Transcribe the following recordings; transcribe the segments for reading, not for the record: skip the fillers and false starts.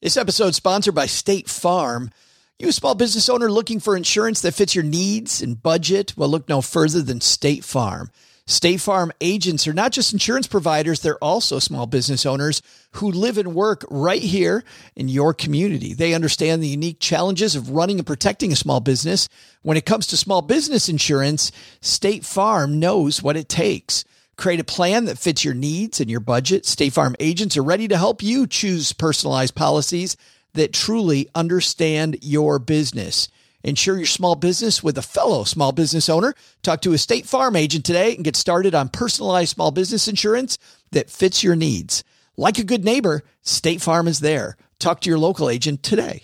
This episode is sponsored by State Farm. You a small business owner looking for insurance that fits your needs and budget? Well, look no further than State Farm. State Farm agents are not just insurance providers, they're also small business owners who live and work right here in your community. They understand the unique challenges of running and protecting a small business. When it comes to small business insurance, State Farm knows what it takes. Create a plan that fits your needs and your budget. State Farm agents are ready to help you choose personalized policies that truly understand your business. Insure your small business with a fellow small business owner. Talk to a State Farm agent today and get started on personalized small business insurance that fits your needs. Like a good neighbor, State Farm is there. Talk to your local agent today.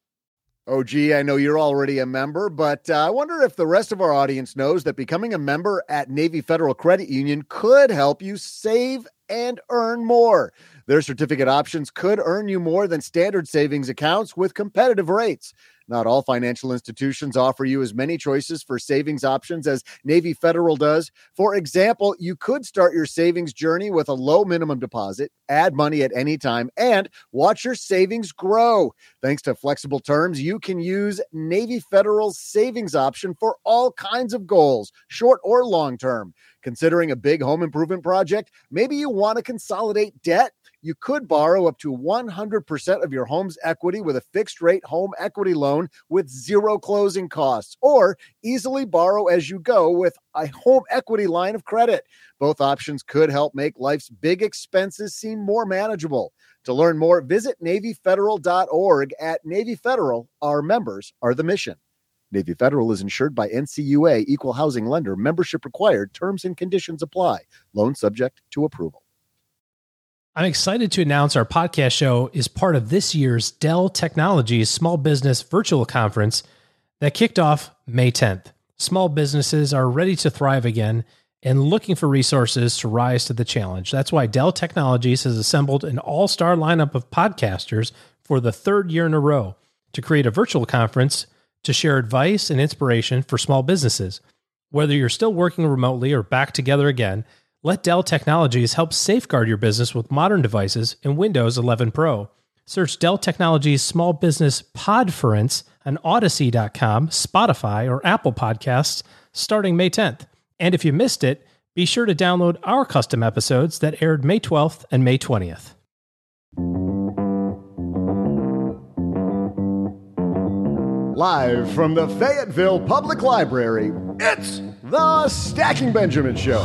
Oh, gee, I know you're already a member, but I wonder if the rest of our audience knows that becoming a member at Navy Federal Credit Union could help you save and earn more. Their certificate options could earn you more than standard savings accounts with competitive rates. Not all financial institutions offer you as many choices for savings options as Navy Federal does. For example, you could start your savings journey with a low minimum deposit, add money at any time, and watch your savings grow. Thanks to flexible terms, you can use Navy Federal's savings option for all kinds of goals, short or long term. Considering a big home improvement project, maybe you want to consolidate debt. You could borrow up to 100% of your home's equity with a fixed-rate home equity loan with zero closing costs, or easily borrow as you go with a home equity line of credit. Both options could help make life's big expenses seem more manageable. To learn more, visit NavyFederal.org. At Navy Federal, our members are the mission. Navy Federal is insured by NCUA, Equal Housing Lender. Membership required. Terms and conditions apply. Loan subject to approval. I'm excited to announce our podcast show is part of this year's Dell Technologies Small Business Virtual Conference that kicked off May 10th. Small businesses are ready to thrive again and looking for resources to rise to the challenge. That's why Dell Technologies has assembled an all-star lineup of podcasters for the third year in a row to create a virtual conference to share advice and inspiration for small businesses. Whether you're still working remotely or back together again, let Dell Technologies help safeguard your business with modern devices in Windows 11 Pro. Search Dell Technologies Small Business Podference on Odyssey.com, Spotify, or Apple Podcasts starting May 10th. And if you missed it, be sure to download our custom episodes that aired May 12th and May 20th. Live from the Fayetteville Public Library, it's the Stacking Benjamin Show.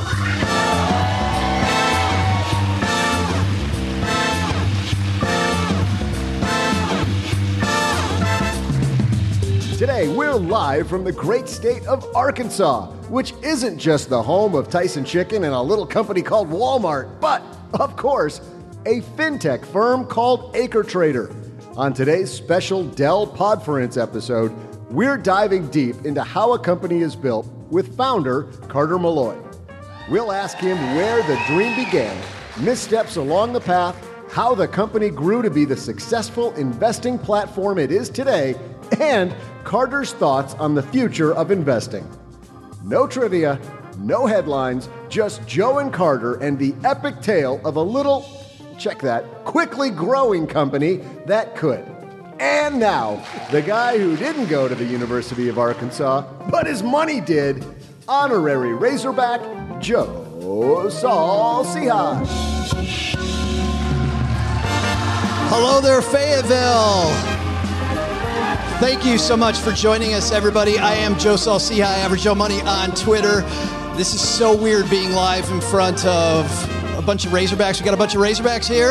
Today, we're live from the great state of Arkansas, which isn't just the home of Tyson Chicken and a little company called Walmart, but, of course, a fintech firm called Acre Trader. On today's special Dell Podference episode, we're diving deep into how a company is built with founder Carter Malloy. We'll ask him where the dream began, missteps along the path, how the company grew to be the successful investing platform it is today, and Carter's thoughts on the future of investing. No trivia, no headlines, just Joe and Carter and the epic tale of a little, check that, quickly growing company that could. And now, the guy who didn't go to the University of Arkansas, but his money did, honorary Razorback, Joe Saul-Sehy. Hello there, Fayetteville. Thank you so much for joining us, everybody. I am Joe Saul-Sehy, Average Joe Money on Twitter. This is so weird being live in front of a bunch of Razorbacks. We got a bunch of Razorbacks here.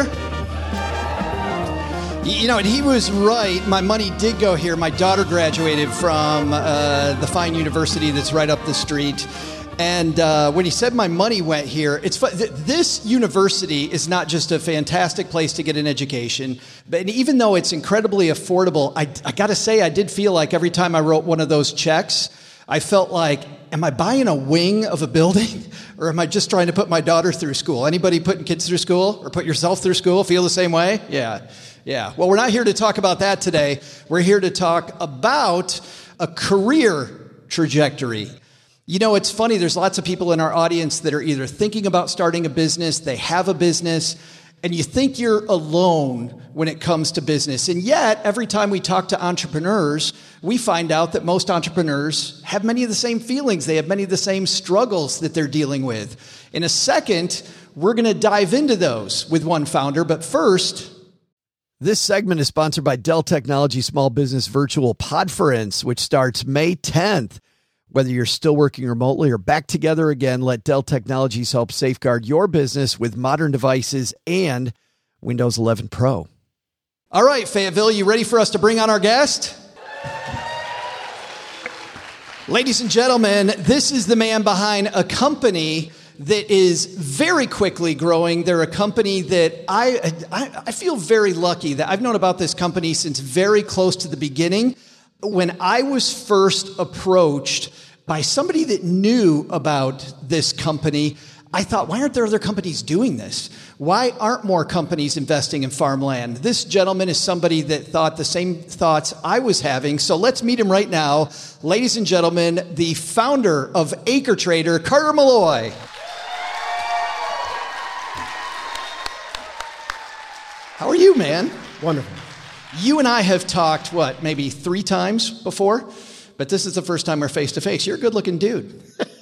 You know, and he was right. My money did go here. My daughter graduated from the fine university that's right up the street. And when he said my money went here, it's fun. This university is not just a fantastic place to get an education, but even though it's incredibly affordable, I got to say, I did feel like every time I wrote one of those checks, I felt like, am I buying a wing of a building, or am I just trying to put my daughter through school? Anybody putting kids through school or put yourself through school feel the same way? Yeah. Well, we're not here to talk about that today. We're here to talk about a career trajectory. You know, it's funny. There's lots of people in our audience that are either thinking about starting a business, they have a business, and you think you're alone when it comes to business. And yet, every time we talk to entrepreneurs, we find out that most entrepreneurs have many of the same feelings. They have many of the same struggles that they're dealing with. In a second, we're going to dive into those with one founder. But first, this segment is sponsored by Dell Technologies Small Business Virtual Podference, which starts May 10th. Whether you're still working remotely or back together again, let Dell Technologies help safeguard your business with modern devices and Windows 11 Pro. All right, Fayetteville, you ready for us to bring on our guest? Ladies and gentlemen, this is the man behind a company that is very quickly growing. They're a company that I feel very lucky that I've known about this company since very close to the beginning. When I was first approached by somebody that knew about this company, I thought, why aren't there other companies doing this? Why aren't more companies investing in farmland? This gentleman is somebody that thought the same thoughts I was having. So let's meet him right now. Ladies and gentlemen, the founder of Acre Trader, Carter Malloy. How are you, man? Wonderful. You and I have talked, maybe 3 times before? But this is the first time we're face-to-face. You're a good-looking dude.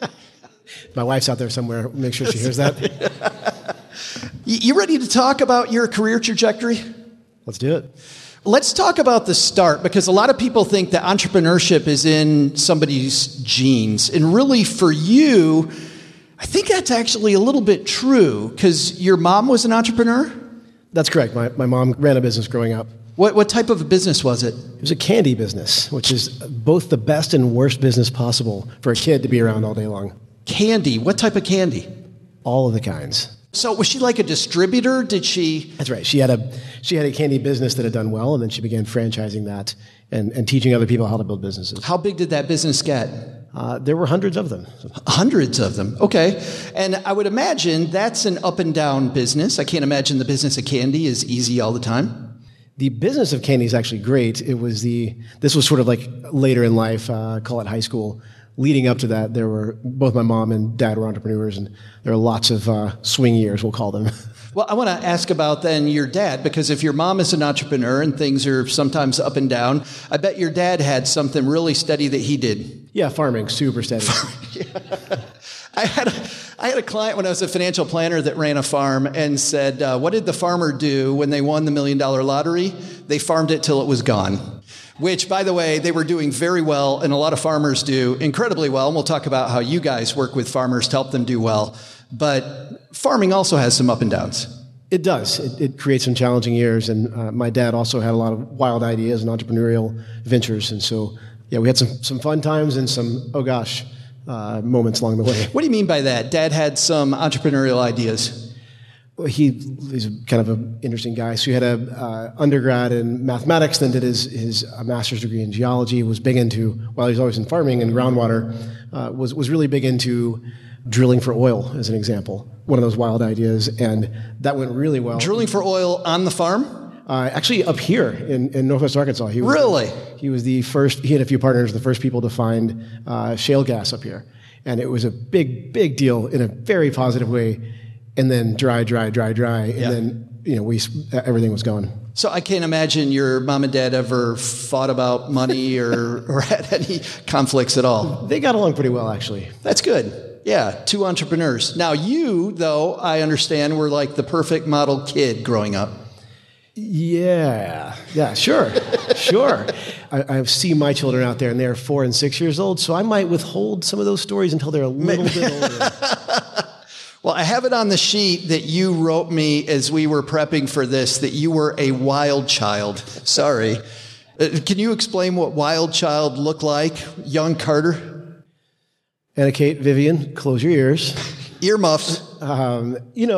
My wife's out there somewhere. Make sure she hears that. You ready to talk about your career trajectory? Let's do it. Let's talk about the start, because a lot of people think that entrepreneurship is in somebody's genes. And really, for you, I think that's actually a little bit true, because your mom was an entrepreneur? That's correct. My mom ran a business growing up. What type of a business was it? It was a candy business, which is both the best and worst business possible for a kid to be around all day long. Candy? What type of candy? All of the kinds. So was she like a distributor? Did she? That's right. She had a candy business that had done well, and then she began franchising that and teaching other people how to build businesses. How big did that business get? There were hundreds of them. Hundreds of them. Okay. And I would imagine that's an up and down business. I can't imagine the business of candy is easy all the time. The business of candy is actually great. This was sort of like later in life, call it high school. Leading up to that, both my mom and dad were entrepreneurs, and there are lots of swing years, we'll call them. Well, I want to ask about then your dad, because if your mom is an entrepreneur and things are sometimes up and down, I bet your dad had something really steady that he did. Yeah, farming, super steady. Yeah. I had a client when I was a financial planner that ran a farm and said, what did the farmer do when they won the $1 million lottery? They farmed it till it was gone. Which, by the way, they were doing very well, and a lot of farmers do incredibly well. And we'll talk about how you guys work with farmers to help them do well. But farming also has some up and downs. It does. It creates some challenging years. And my dad also had a lot of wild ideas and entrepreneurial ventures. And so, yeah, we had some fun times and some, moments along the way. What do you mean by that? Dad had some entrepreneurial ideas. Well, he's kind of an interesting guy. So he had a undergrad in mathematics, then did his master's degree in geology. Was big into, while he was always in farming and groundwater, was really big into drilling for oil, as an example. One of those wild ideas, and that went really well. Drilling for oil on the farm? Actually, up here in Northwest Arkansas. He was the first. He had a few partners, the first people to find shale gas up here, and it was a big deal in a very positive way. And then dry, and then everything was going. So I can't imagine your mom and dad ever fought about money or had any conflicts at all. They got along pretty well, actually. That's good. Yeah, 2 entrepreneurs. Now you, though, I understand, were like the perfect model kid growing up. Yeah, sure. I see my children out there, and they're 4 and 6 years old, so I might withhold some of those stories until they're a little bit older. Well, I have it on the sheet that you wrote me as we were prepping for this, that you were a wild child. Sorry. Can you explain what wild child looked like, young Carter? Anna Kate, Vivian, close your ears. Earmuffs. I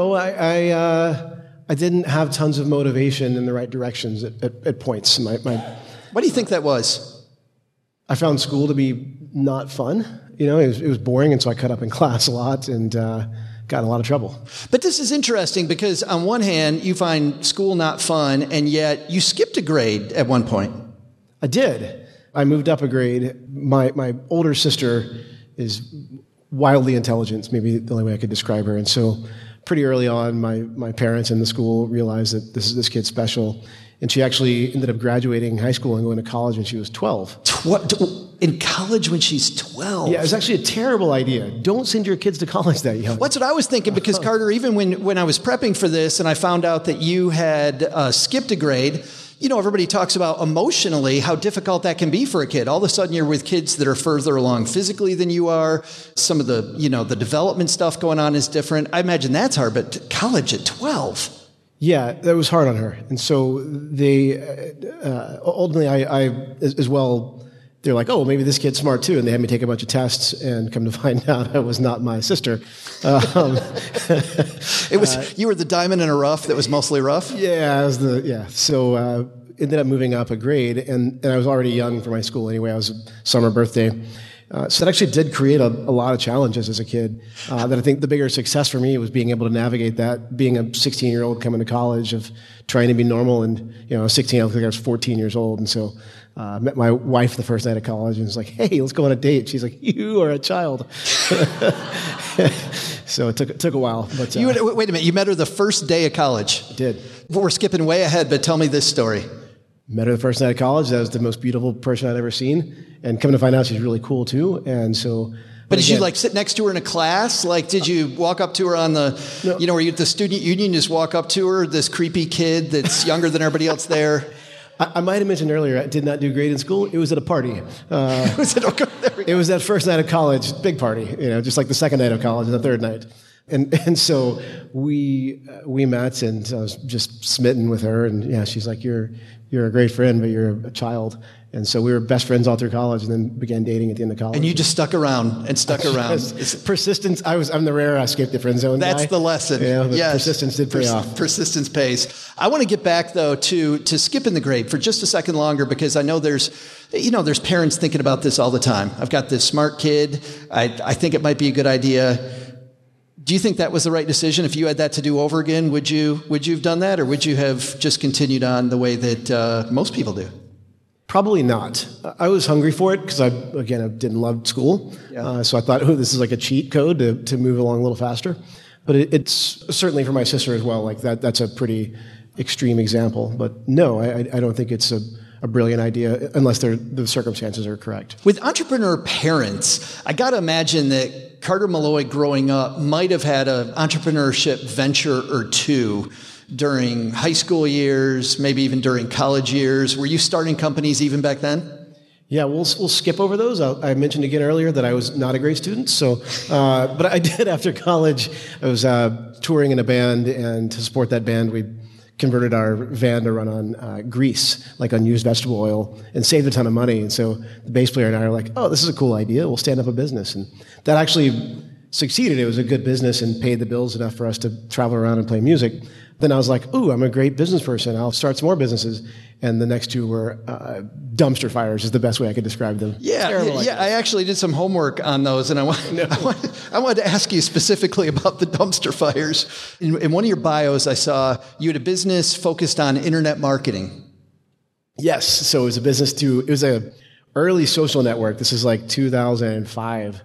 didn't have tons of motivation in the right directions at points. What do you think that was? I found school to be not fun. It was boring, and so I cut up in class a lot and got in a lot of trouble. But this is interesting because on one hand, you find school not fun, and yet you skipped a grade at one point. I did. I moved up a grade. My older sister is wildly intelligent, maybe the only way I could describe her. And so pretty early on, my parents and the school realized that this kid's special. And she actually ended up graduating high school and going to college when she was 12. In college when she's 12? Yeah, it was actually a terrible idea. Don't send your kids to college that young. That's what I was thinking, because Carter, even when I was prepping for this and I found out that you had skipped a grade, everybody talks about emotionally how difficult that can be for a kid. All of a sudden you're with kids that are further along physically than you are. Some of the, the development stuff going on is different. I imagine that's hard, but college at 12. Yeah, that was hard on her. And so they, ultimately I as well, they're like, oh, maybe this kid's smart too. And they had me take a bunch of tests, and come to find out I was not my sister. It was, you were the diamond in a rough that was mostly rough? Yeah, I was So, ended up moving up a grade, and I was already young for my school anyway. I was a summer birthday. So that actually did create a lot of challenges as a kid. That I think the bigger success for me was being able to navigate that, being a 16-year-old coming to college, of trying to be normal. And, I was 16, I looked like I was 14 years old. And so I met my wife the first night of college and was like, hey, let's go on a date. She's like, you are a child. So it took a while. But wait a minute, you met her the first day of college? I did. We're skipping way ahead, but tell me this story. Met her the first night of college. That was the most beautiful person I'd ever seen. And coming to find out, she's really cool too. And so... But did you sit next to her in a class? Did you walk up to her on the, no. Were you at the student union, just walk up to her, this creepy kid that's younger than everybody else there? I might have mentioned earlier, I did not do great in school. It was at a party. It was that first night of college, big party, just like the second night of college and the third night. And so we met, and I was just smitten with her. And yeah, she's like, you're a great friend, but you're a child. And so we were best friends all through college, and then began dating at the end of college. And you just stuck around and stuck around. Persistence. I'm the rare escape the friend zone guy. That's the lesson. Yeah, yes. Persistence did pay off. Persistence pays. I want to get back though to skipping the grade for just a second longer, because I know there's parents thinking about this all the time. I've got this smart kid. I think it might be a good idea. Do you think that was the right decision? If you had that to do over again, would you have done that, or would you have just continued on the way that most people do? Probably not. I was hungry for it because I didn't love school. Yeah. So I thought, this is like a cheat code to move along a little faster. But it's certainly for my sister as well. Like that's a pretty extreme example. But no, I don't think it's a brilliant idea unless the circumstances are correct. With entrepreneur parents, I got to imagine that Carter Malloy growing up might have had an entrepreneurship venture or two during high school years, maybe even during college years. Were you starting companies even back then? Yeah, we'll skip over those. I mentioned again earlier that I was not a great student. So, but I did after college. I was touring in a band, and to support that band, we converted our van to run on grease, like on used vegetable oil, and saved a ton of money. And so the bass player and I are like, oh, this is a cool idea. We'll stand up a business. And that actually succeeded. It was a good business and paid the bills enough for us to travel around and play music. Then I was like, ooh, I'm a great business person. I'll start some more businesses. And the next two were dumpster fires is the best way I could describe them. Yeah, I actually did some homework on those, and I wanted to ask you specifically about the dumpster fires. In one of your bios, I saw you had a business focused on internet marketing. Yes, so it was a early social network. This is like 2005,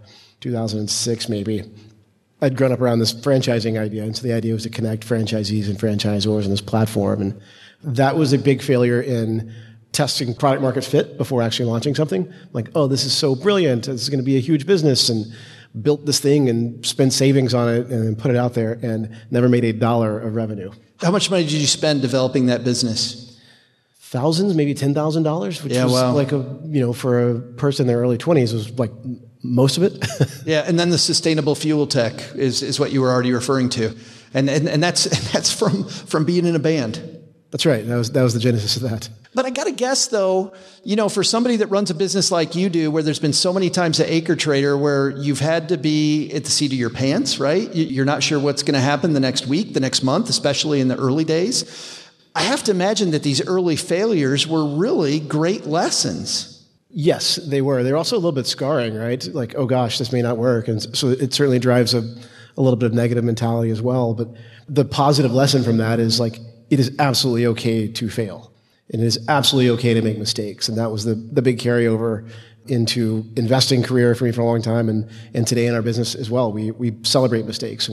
2006 maybe. I'd grown up around this franchising idea, and so the idea was to connect franchisees and franchisors on this platform. And that was a big failure in testing product market fit before actually launching something. Like, oh, this is so brilliant. This is going to be a huge business, and built this thing and spent savings on it and put it out there and never made $1 of revenue. How much money did you spend developing that business? Thousands, maybe $10,000, which was like for a person in their early 20s was like most of it. Yeah, and then the sustainable fuel tech is what you were already referring to, and that's from being in a band. That's right. That was the genesis of that. But I got to guess, though, for somebody that runs a business like you do, where there's been so many times at Acre Trader where you've had to be at the seat of your pants, right? You're not sure what's going to happen the next week, the next month, especially in the early days. I have to imagine that these early failures were really great lessons. Yes, they were. They're also a little bit scarring, right? Like, oh gosh, this may not work. And so it certainly drives a little bit of negative mentality as well. But the positive lesson from that is like, it is absolutely okay to fail. And it is absolutely okay to make mistakes. And that was the big carryover into investing career for me for a long time. And today in our business as well, we celebrate mistakes and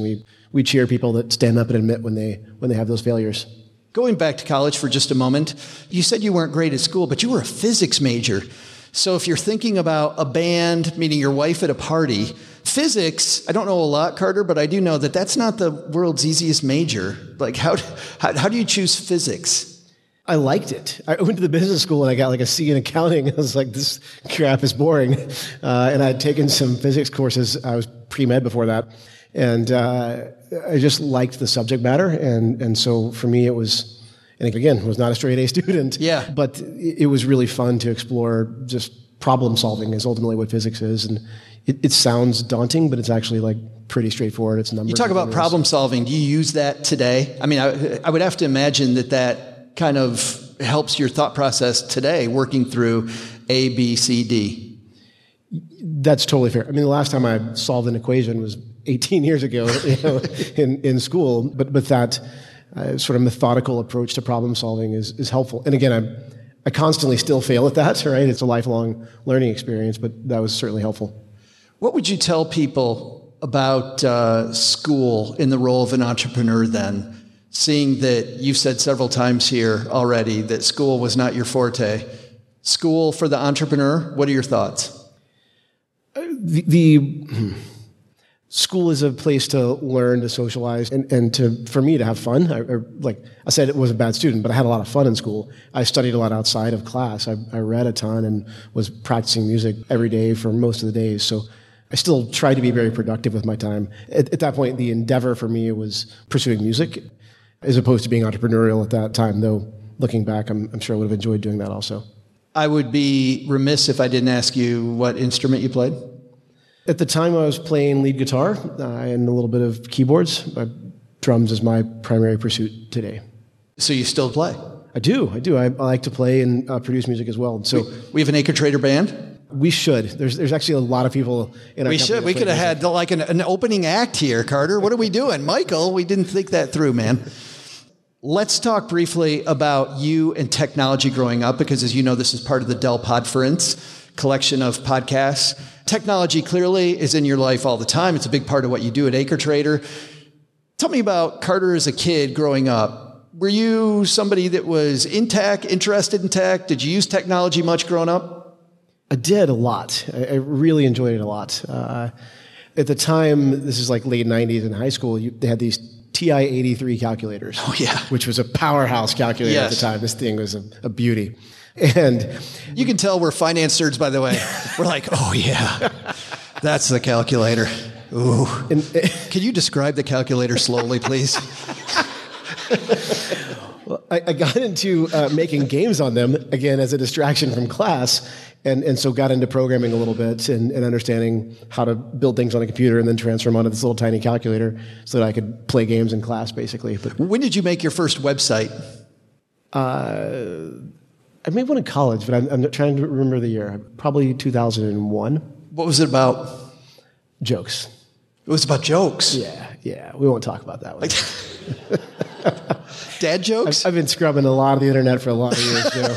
we cheer people that stand up and admit when they have those failures. Going back to college for just a moment, you said you weren't great at school, but you were a physics major. So if you're thinking about a band, meeting your wife at a party, physics, I don't know a lot, Carter, but I do know that that's not the world's easiest major. Like, how do you choose physics? I liked it. I went to the business school and I got like a C in accounting. I was like, this crap is boring. And I'd taken some physics courses. I was pre-med before that. And I just liked the subject matter. And so for me, it was, and again, was not a straight A student. Yeah. But it was really fun to explore just problem solving is ultimately what physics is. And it sounds daunting, but it's actually like pretty straightforward. It's numbers. You talk about problem solving. Do you use that today? I mean, I would have to imagine that kind of helps your thought process today, working through A, B, C, D. That's totally fair. I mean, the last time I solved an equation was 18 years ago, in school. But that sort of methodical approach to problem solving is helpful. And again, I constantly still fail at that. Right? It's a lifelong learning experience, but that was certainly helpful. What would you tell people about school in the role of an entrepreneur then? Seeing that you've said several times here already that school was not your forte. School for the entrepreneur, what are your thoughts? The school is a place to learn, to socialize, and for me to have fun. Like I said, it was a bad student, but I had a lot of fun in school. I studied a lot outside of class. I read a ton and was practicing music every day for most of the days. So I still tried to be very productive with my time. At that point, the endeavor for me was pursuing music, as opposed to being entrepreneurial at that time, though looking back, I'm sure I would have enjoyed doing that also. I would be remiss if I didn't ask you what instrument you played. At the time, I was playing lead guitar and a little bit of keyboards. Drums is my primary pursuit today. So you still play? I do. I like to play and produce music as well. So we have an Acre Trader band? We should. There's actually a lot of people in our company. We could have had like an opening act here, Carter. What are we doing? Michael, we didn't think that through, man. Let's talk briefly about you and technology growing up, because as you know, this is part of the Dell Podference collection of podcasts. Technology clearly is in your life all the time. It's a big part of what you do at Acre Trader. Tell me about Carter as a kid growing up. Were you somebody that was in tech, interested in tech? Did you use technology much growing up? I did a lot. I really enjoyed it a lot. At the time, this is like late 90s in high school, they had these TI-83 calculators. Oh, yeah. Which was a powerhouse calculator at the time. This thing was a beauty. And you can tell we're finance nerds, by the way. We're like, oh, yeah, that's the calculator. Ooh. Can you describe the calculator slowly, please? Well, I got into making games on them, again, as a distraction from class, and so got into programming a little bit and understanding how to build things on a computer and then transfer them onto this little tiny calculator so that I could play games in class, basically. But when did you make your first website? I made one in college, but I'm trying to remember the year. Probably 2001. What was it about? Jokes. It was about jokes? Yeah. We won't talk about that one. Dad jokes? I've been scrubbing a lot of the internet for a lot of years, Joe.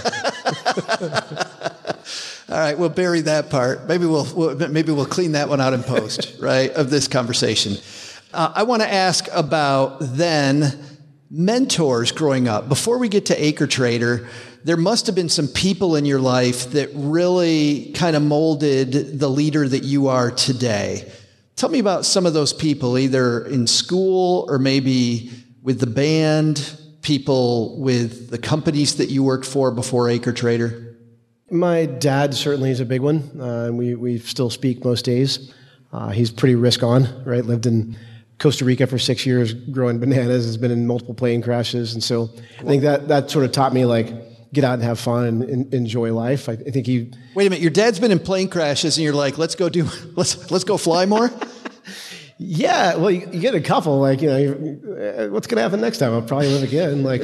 All right, we'll bury that part. Maybe we'll clean that one out in post, right, of this conversation. I want to ask about then mentors growing up. Before we get to Acre Trader, there must have been some people in your life that really kind of molded the leader that you are today. Tell me about some of those people, either in school or maybe with the band, people with the companies that you worked for before Acre Trader. My dad certainly is a big one. We still speak most days. He's pretty risk on, right? Lived in Costa Rica for 6 years growing bananas, has been in multiple plane crashes. And so I think that sort of taught me, like, get out and have fun and enjoy life. I think he... Wait a minute, your dad's been in plane crashes and you're like, let's go fly more? Yeah, well, you get a couple, like, what's going to happen next time? I'll probably live again. Like,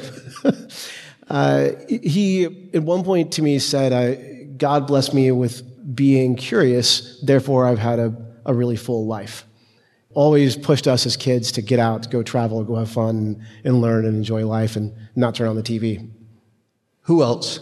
he, at one point to me said, God blessed me with being curious, therefore I've had a really full life. Always pushed us as kids to get out, to go travel, go have fun, and learn and enjoy life and not turn on the TV. Who else?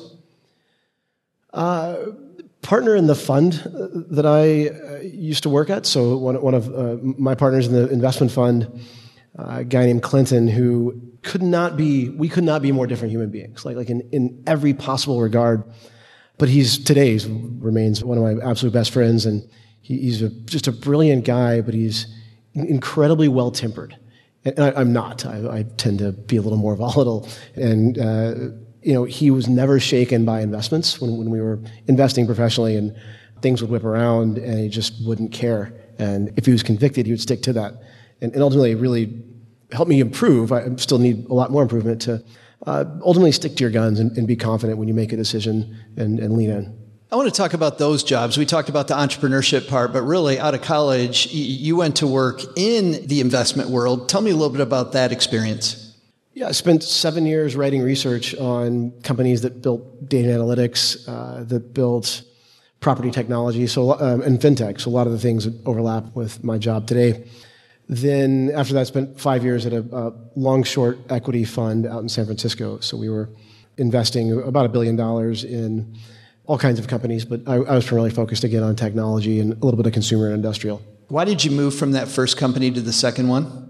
Partner in the fund that I used to work at. So one of my partners in the investment fund a guy named Clinton who we could not be more different human beings, like in every possible regard. But today remains one of my absolute best friends, and he's just a brilliant guy, but he's incredibly well-tempered. And I'm not. I tend to be a little more volatile. And, he was never shaken by investments when we were investing professionally, and things would whip around, and he just wouldn't care. And if he was convicted, he would stick to that. And ultimately, it really helped me improve. I still need a lot more improvement to ultimately stick to your guns and be confident when you make a decision and lean in. I want to talk about those jobs. We talked about the entrepreneurship part, but really out of college, you went to work in the investment world. Tell me a little bit about that experience. Yeah, I spent 7 years writing research on companies that built data analytics, that built property technology, and fintech. So a lot of the things that overlap with my job today. Then after that, I spent 5 years at a long-short equity fund out in San Francisco. So we were investing about $1 billion in all kinds of companies, but I was primarily focused again on technology and a little bit of consumer and industrial. Why did you move from that first company to the second one?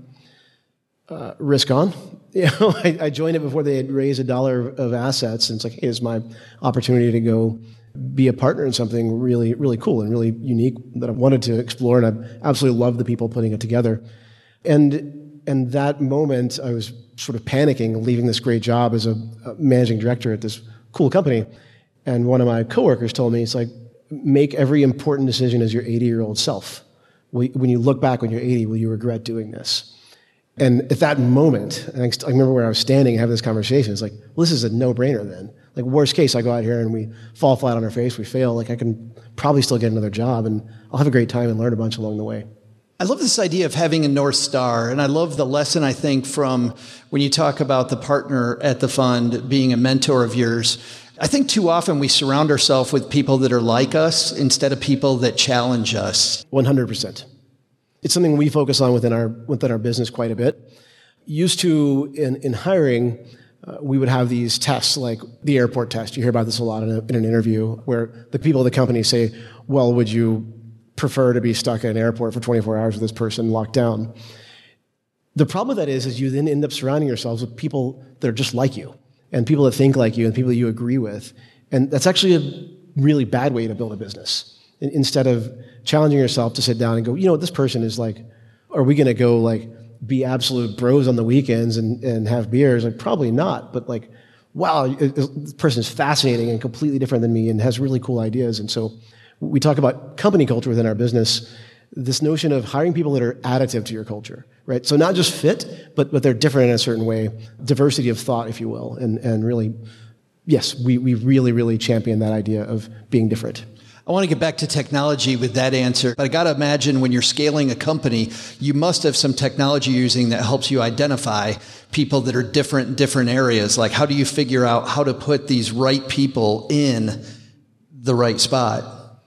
Risk on. I joined it before they had raised $1 of assets, and it's like, hey, it's my opportunity to go be a partner in something really, really cool and really unique that I wanted to explore, and I absolutely loved the people putting it together. And that moment, I was sort of panicking, leaving this great job as a managing director at this cool company. And one of my coworkers told me, it's like, make every important decision as your 80-year-old self. When you look back when you're 80, will you regret doing this? And at that moment, and I remember where I was standing and having this conversation, it's like, well, this is a no-brainer then. Like, worst case, I go out here and we fall flat on our face, we fail, like I can probably still get another job, and I'll have a great time and learn a bunch along the way. I love this idea of having a North Star, and I love the lesson, I think, from when you talk about the partner at the fund being a mentor of yours. I think too often we surround ourselves with people that are like us instead of people that challenge us. 100%. It's something we focus on within our business quite a bit. Used to, in hiring, we would have these tests, like the airport test. You hear about this a lot in an interview, where the people of the company say, well, would you prefer to be stuck at an airport for 24 hours with this person locked down? The problem with that is you then end up surrounding yourselves with people that are just like you, and people that think like you, and people that you agree with. And that's actually a really bad way to build a business. Instead of challenging yourself to sit down and go, this person is like, are we going to go like be absolute bros on the weekends and have beers? Like, probably not. But like, wow, this person is fascinating and completely different than me and has really cool ideas. And so we talk about company culture within our business, this notion of hiring people that are additive to your culture, right? So not just fit, but they're different in a certain way, diversity of thought, if you will. And really, yes, we really, really champion that idea of being different. I want to get back to technology with that answer, but I got to imagine when you're scaling a company, you must have some technology using that helps you identify people that are different in different areas. Like, how do you figure out how to put these right people in the right spot?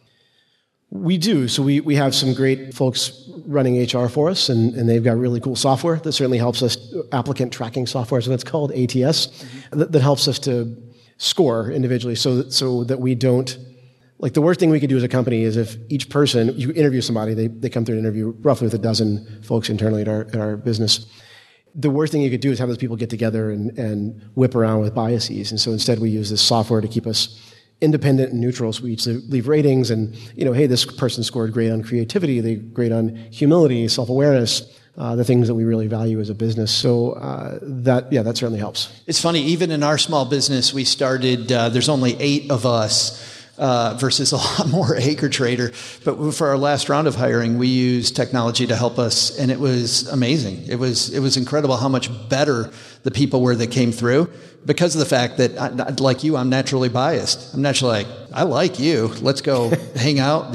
We do. So we have some great folks running HR for us, and they've got really cool software that certainly helps us, applicant tracking software, so that's called ATS, that helps us to score individually so that we don't. Like, the worst thing we could do as a company is if each person, you interview somebody, they come through an interview roughly with a dozen folks internally at our business. The worst thing you could do is have those people get together and whip around with biases. And so instead we use this software to keep us independent and neutral. So we each leave ratings and, hey, this person scored great on creativity, they great on humility, self-awareness, the things that we really value as a business. So that certainly helps. It's funny, even in our small business, we started, there's only 8 of us, versus a lot more AcreTrader. But for our last round of hiring, we used technology to help us, and it was amazing. It was incredible how much better the people were that came through, because of the fact that, like you, I'm naturally biased. I'm naturally like, I like you. Let's go hang out.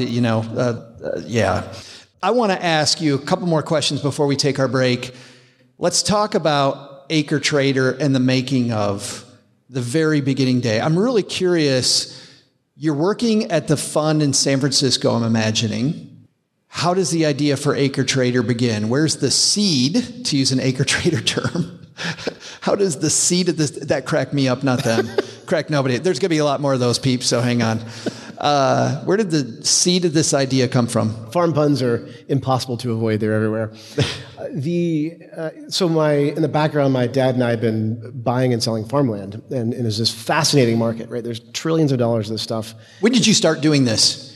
Yeah. I want to ask you a couple more questions before we take our break. Let's talk about AcreTrader and the making of the very beginning day. I'm really curious. You're working at the fund in San Francisco, I'm imagining. How does the idea for AcreTrader begin? Where's the seed, to use an AcreTrader term? How does the seed of this, that cracked me up, not them, cracked nobody. There's going to be a lot more of those peeps, so hang on. Where did the seed of this idea come from? Farm puns are impossible to avoid. They're everywhere. In the background, my dad and I have been buying and selling farmland, and it's this fascinating market, right? There's trillions of dollars of this stuff. When did you start doing this?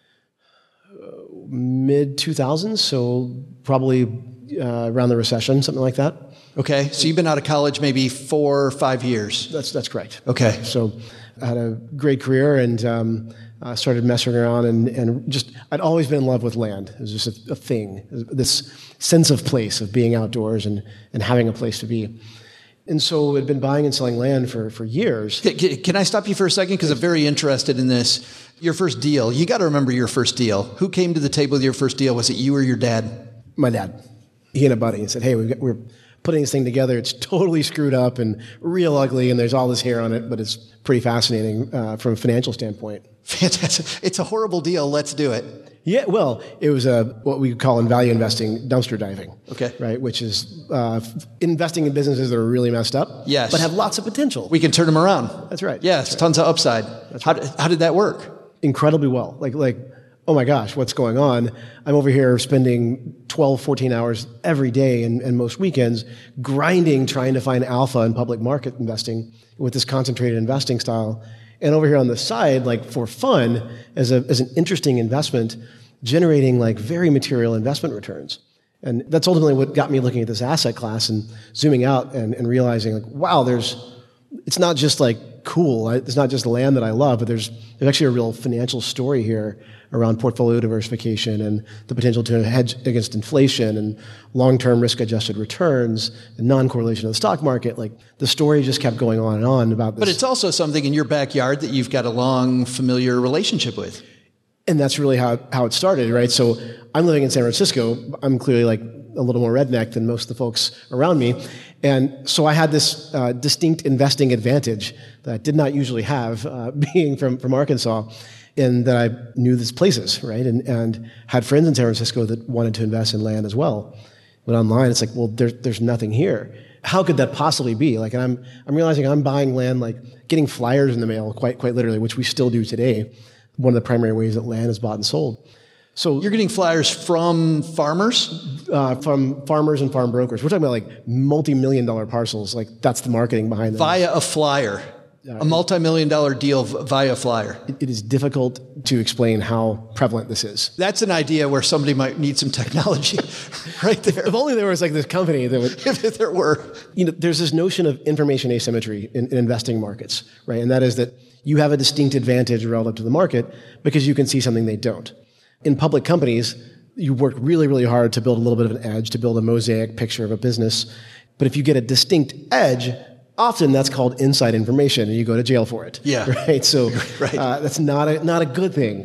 Mid-2000s, so probably around the recession, something like that. Okay, so you've been out of college maybe 4 or 5 years. That's correct. Okay. So I had a great career and started messing around and just, I'd always been in love with land. It was just a thing, this sense of place, of being outdoors and having a place to be. And so I'd been buying and selling land for years. Can I stop you for a second? Because I'm very interested in this. Your first deal, you got to remember your first deal. Who came to the table with your first deal? Was it you or your dad? My dad. He and a buddy. He said, hey, we're putting this thing together. It's totally screwed up and real ugly, and there's all this hair on it, but it's pretty fascinating from a financial standpoint. Fantastic. It's a horrible deal. Let's do it. Yeah, well, it was what we call in value investing dumpster diving. Okay. Right, which is investing in businesses that are really messed up, yes, but have lots of potential. We can turn them around. That's right. Yes, That's right. Tons of upside. How did that work? Incredibly well. Like, oh my gosh, what's going on? I'm over here spending 12, 14 hours every day and most weekends grinding, trying to find alpha in public market investing with this concentrated investing style. And over here on the side, like for fun, as an interesting investment, generating like very material investment returns. And that's ultimately what got me looking at this asset class and zooming out and realizing like, wow, it's not just like cool. It's not just land that I love, but there's actually a real financial story here around portfolio diversification and the potential to hedge against inflation and long-term risk-adjusted returns and non-correlation of the stock market. Like the story just kept going on and on about this. But it's also something in your backyard that you've got a long, familiar relationship with. And that's really how it started, right? So I'm living in San Francisco. I'm clearly like a little more redneck than most of the folks around me. And so I had this distinct investing advantage that I did not usually have being from Arkansas, in that I knew these places, right? And had friends in San Francisco that wanted to invest in land as well. But online, it's like, well, there's nothing here. How could that possibly be? Like, I'm realizing I'm buying land, like getting flyers in the mail, quite literally, which we still do today. One of the primary ways that land is bought and sold. So you're getting flyers from farmers? From farmers and farm brokers. We're talking about like multi-million-dollar parcels. Like that's the marketing behind them. Via a flyer. A multi-million-dollar deal via flyer. It is difficult to explain how prevalent this is. That's an idea where somebody might need some technology right there. If only there was like this company that would... If there were. There's this notion of information asymmetry in investing markets, right? And that is that you have a distinct advantage relative to the market because you can see something they don't. In public companies, you work really, really hard to build a little bit of an edge, to build a mosaic picture of a business. But if you get a distinct edge, often that's called inside information, and you go to jail for it. Yeah. Right? So right. That's not a good thing.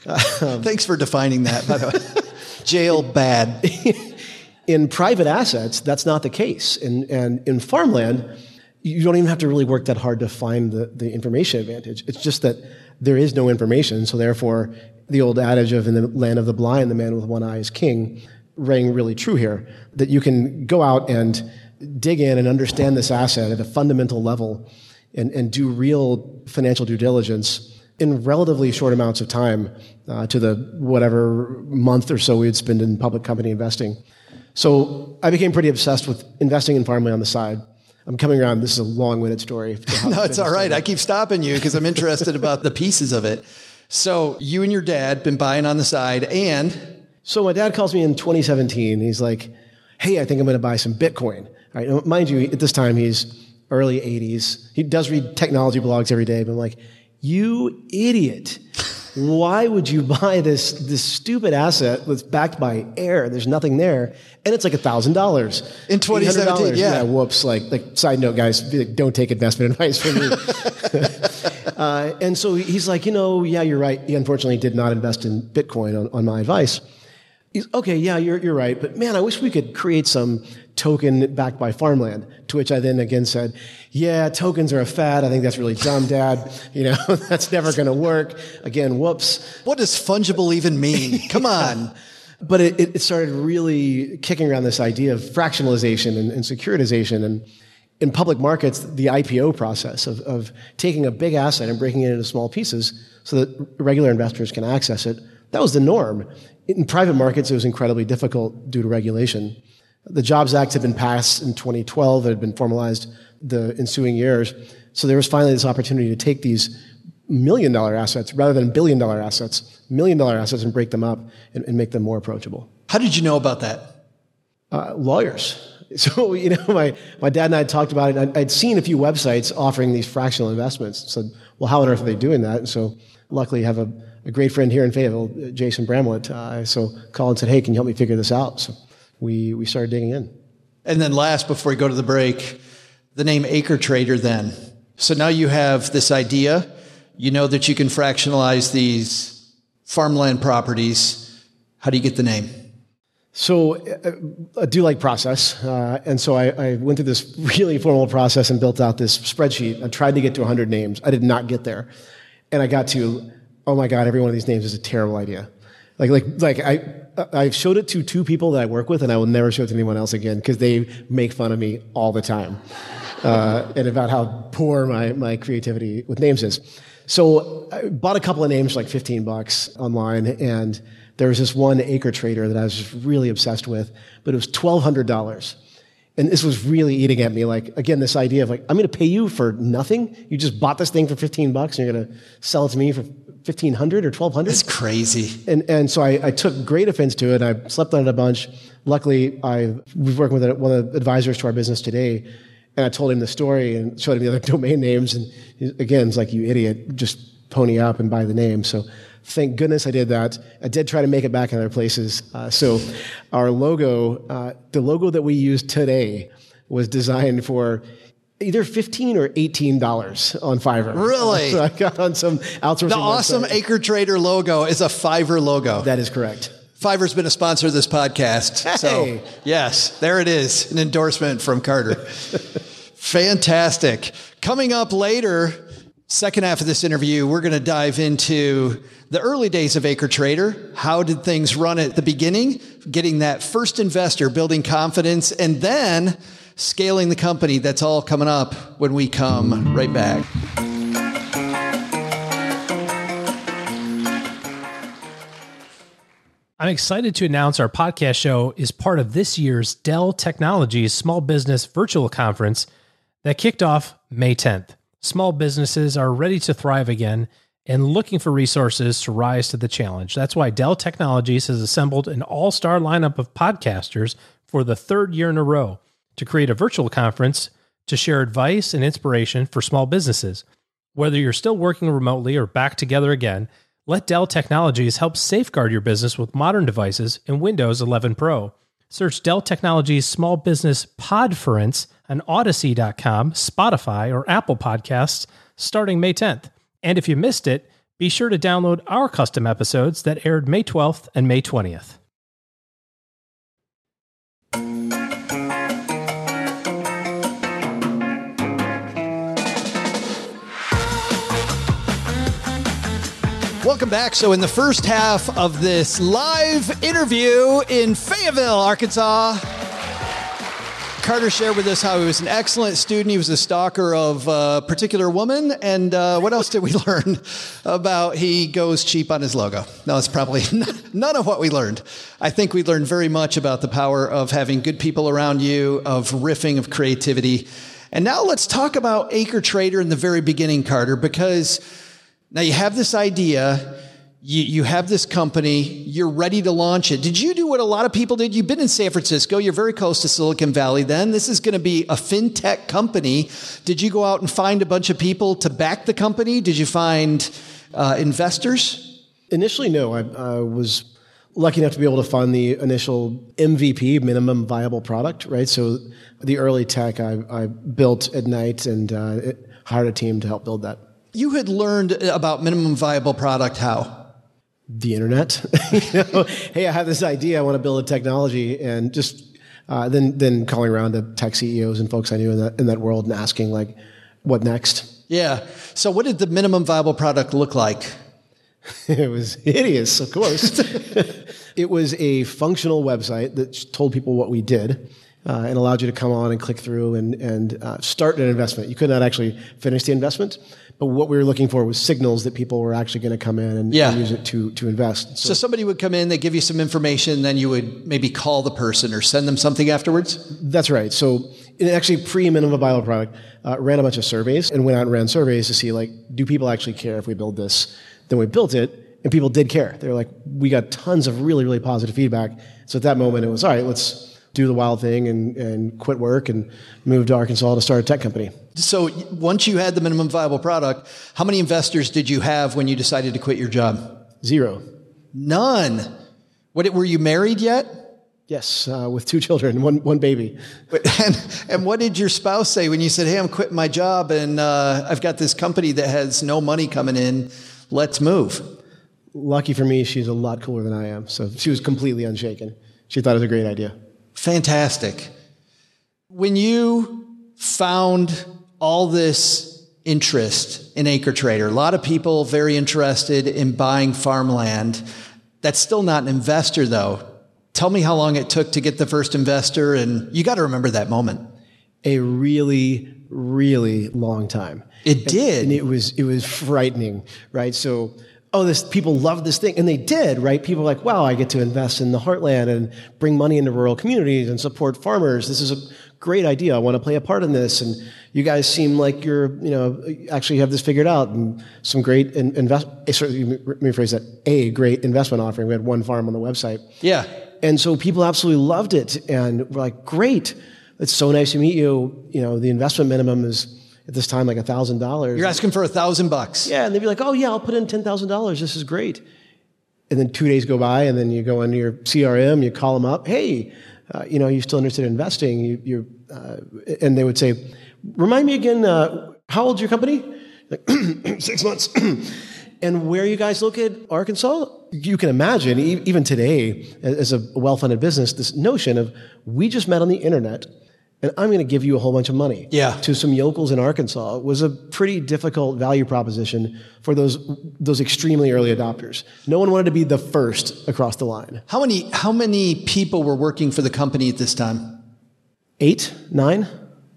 Thanks for defining that, by the way. Jail bad. In private assets, that's not the case. And in farmland, you don't even have to really work that hard to find the information advantage. It's just that there is no information, so therefore the old adage of in the land of the blind, the man with one eye is king, rang really true here, that you can go out and dig in and understand this asset at a fundamental level and do real financial due diligence in relatively short amounts of time to the whatever month or so we would spend in public company investing. So I became pretty obsessed with investing in farmland on the side. I'm coming around. This is a long-winded story. No, it's all right. I keep stopping you because I'm interested about the pieces of it. So you and your dad been buying on the side, and... So my dad calls me in 2017. He's like, hey, I think I'm going to buy some Bitcoin. All right, now, mind you, at this time, he's early 80s. He does read technology blogs every day, but I'm like, you idiot. Why would you buy this stupid asset that's backed by air? There's nothing there. And it's like $1,000. In 2017, yeah. Whoops. Like, side note, guys, don't take investment advice from me. And so he's like, yeah, you're right. He unfortunately did not invest in Bitcoin on my advice. He's, okay, yeah, you're right. But man, I wish we could create some token backed by farmland. To which I then again said, yeah, tokens are a fad. I think that's really dumb, Dad. That's never going to work. Again, whoops. What does fungible even mean? Come on. But it started really kicking around this idea of fractionalization and securitization. And in public markets, the IPO process of taking a big asset and breaking it into small pieces so that regular investors can access it, that was the norm. In private markets, it was incredibly difficult due to regulation. The Jobs Act had been passed in 2012. It had been formalized the ensuing years. So there was finally this opportunity to take these $1 million assets rather than $1 billion assets, $1 million assets, and break them up and make them more approachable. How did you know about that? Lawyers. So, my dad and I had talked about it. I'd seen a few websites offering these fractional investments. So, well, how on earth are they doing that? And so, luckily, I have a great friend here in Fayetteville, Jason Bramlett. So, called and said, hey, can you help me figure this out? So, we started digging in. And then last, before we go to the break, the name AcreTrader then. So now you have this idea. You know that you can fractionalize these farmland properties. How do you get the name? So I do like process. And so I went through this really formal process and built out this spreadsheet. I tried to get to 100 names. I did not get there. And I got to, oh my God, every one of these names is a terrible idea. I showed it to 2 people that I work with, and I will never show it to anyone else again because they make fun of me all the time. And about how poor my creativity with names is. So I bought a couple of names for like $15 online, and there was this one AcreTrader that I was just really obsessed with, but it was $1,200. And this was really eating at me. Like, again, this idea of like, I'm going to pay you for nothing. You just bought this thing for $15 and you're going to sell it to me for $1,500 or $1,200. That's crazy. And so I took great offense to it. I slept on it a bunch. Luckily, I was working with one of the advisors to our business today, and I told him the story and showed him the other domain names. And again, it's like, you idiot, just pony up and buy the name. So thank goodness I did that. I did try to make it back in other places. So our logo, the logo that we use today, was designed for either $15 or $18 on Fiverr. Really? So I got on some outsourcing. The awesome AcreTrader logo is a Fiverr logo. That is correct. Fiverr's been a sponsor of this podcast. Hey. So, yes, there it is, an endorsement from Carter. Fantastic. Coming up later, second half of this interview, we're going to dive into the early days of AcreTrader. How did things run at the beginning? Getting that first investor, building confidence, and then scaling the company. That's all coming up when we come right back. I'm excited to announce our podcast show is part of this year's Dell Technologies Small Business Virtual Conference that kicked off May 10th. Small businesses are ready to thrive again and looking for resources to rise to the challenge. That's why Dell Technologies has assembled an all-star lineup of podcasters for the 3rd year in a row to create a virtual conference to share advice and inspiration for small businesses. Whether you're still working remotely or back together again, let Dell Technologies help safeguard your business with modern devices and Windows 11 Pro. Search Dell Technologies Small Business Podference on Odyssey.com, Spotify, or Apple Podcasts starting May 10th. And if you missed it, be sure to download our custom episodes that aired May 12th and May 20th. Welcome back. So in the first half of this live interview in Fayetteville, Arkansas, Carter shared with us how he was an excellent student. He was a stalker of a particular woman. And what else did we learn about he goes cheap on his logo? No, it's probably none of what we learned. I think we learned very much about the power of having good people around you, of riffing, of creativity. And now let's talk about AcreTrader in the very beginning, Carter, because now you have this idea, you have this company, you're ready to launch it. Did you do what a lot of people did? You've been in San Francisco, you're very close to Silicon Valley then. This is going to be a fintech company. Did you go out and find a bunch of people to back the company? Did you find investors? Initially, no. I was lucky enough to be able to fund the initial MVP, minimum viable product, right? So the early tech I built at night and hired a team to help build that. You had learned about minimum viable product how? The internet. Hey, I have this idea. I want to build a technology, and just then calling around to tech CEOs and folks I knew in that world and asking like, what next? Yeah. So what did the minimum viable product look like? It was hideous, of course. It was a functional website that told people what we did. and allowed you to come on and click through and start an investment. You could not actually finish the investment, but what we were looking for was signals that people were actually going to come in and use it to invest. So somebody would come in, they give you some information, then you would maybe call the person or send them something afterwards? That's right. So actually pre-minimum viable product, ran a bunch of surveys and went out and ran surveys to see, like, do people actually care if we build this? Then we built it, and people did care. They were like, we got tons of really, really positive feedback. So at that moment, it was, all right, let's do the wild thing and quit work and move to Arkansas to start a tech company. So once you had the minimum viable product, how many investors did you have when you decided to quit your job? 0. None. Were you married yet? Yes, with 2 children, one baby. And what did your spouse say when you said, hey, I'm quitting my job and I've got this company that has no money coming in, let's move? Lucky for me, she's a lot cooler than I am. So she was completely unshaken. She thought it was a great idea. Fantastic. When you found all this interest in AcreTrader, a lot of people very interested in buying farmland. That's still not an investor, though. Tell me how long it took to get the first investor, and you got to remember that moment. A really, really long time. It did. And it was frightening, right? So, people love this thing. And they did, right? People were like, wow, I get to invest in the heartland and bring money into rural communities and support farmers. This is a great idea. I want to play a part in this. And you guys seem like you're, actually have this figured out, and some great let me rephrase that, a great investment offering. We had one farm on the website. Yeah. And so people absolutely loved it. And we're like, great. It's so nice to meet you. The investment minimum is at this time like $1,000. You're asking for $1,000. Yeah. And they'd be like, oh yeah, I'll put in $10,000. This is great. And then 2 days go by, and then you go into your CRM, you call them up. Hey, you still interested in investing? And they would say, remind me again, how old's your company? Like, 6 months. And where are you guys located? Arkansas? You can imagine, even today, as a well-funded business, this notion of, we just met on the internet, and I'm going to give you a whole bunch of money to some yokels in Arkansas, was a pretty difficult value proposition for those extremely early adopters. No one wanted to be the first across the line. How many people were working for the company at this time? 8, 9,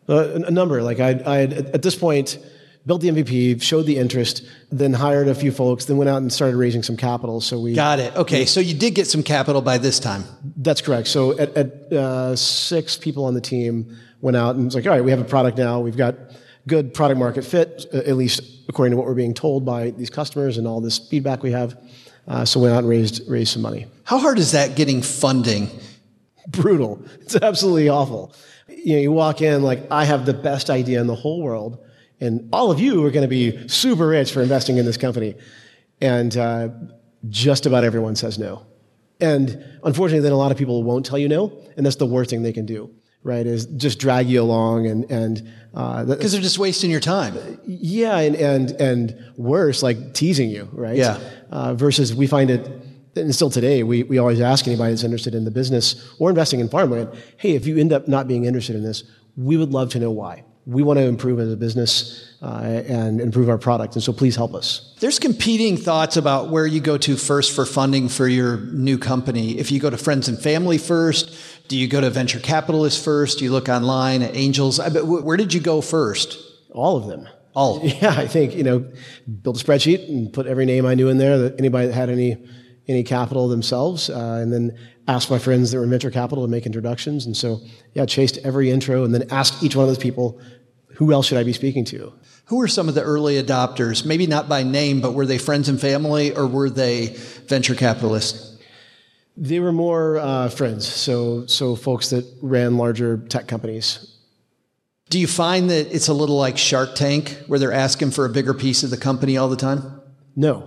a number. Like I had, at this point, built the MVP, showed the interest, then hired a few folks, then went out and started raising some capital. So we got it. Okay, so you did get some capital by this time. That's correct. So at 6 people on the team went out and was like, all right, we have a product now. We've got good product market fit, at least according to what we're being told by these customers and all this feedback we have. So went out and raised some money. How hard is that, getting funding? Brutal. It's absolutely awful. You walk in like, I have the best idea in the whole world, and all of you are going to be super rich for investing in this company. And just about everyone says no. And unfortunately, then a lot of people won't tell you no, and that's the worst thing they can do, right, is just drag you along and because they're just wasting your time. Yeah, and worse, like teasing you, right? Yeah. Versus we find it, and still today, we always ask anybody that's interested in the business or investing in farmland, hey, if you end up not being interested in this, we would love to know why. We want to improve as a business and improve our product, and so please help us. There's competing thoughts about where you go to first for funding for your new company. If you go to friends and family first, do you go to venture capitalists first? Do you look online at angels? Where did you go first? All of them. All. Yeah, I think, built a spreadsheet and put every name I knew in there, that anybody that had any capital themselves, and then asked my friends that were in venture capital to make introductions. And so, chased every intro and then asked each one of those people, who else should I be speaking to? Who were some of the early adopters? Maybe not by name, but were they friends and family, or were they venture capitalists? They were more friends, so folks that ran larger tech companies. Do you find that it's a little like Shark Tank, where they're asking for a bigger piece of the company all the time? No,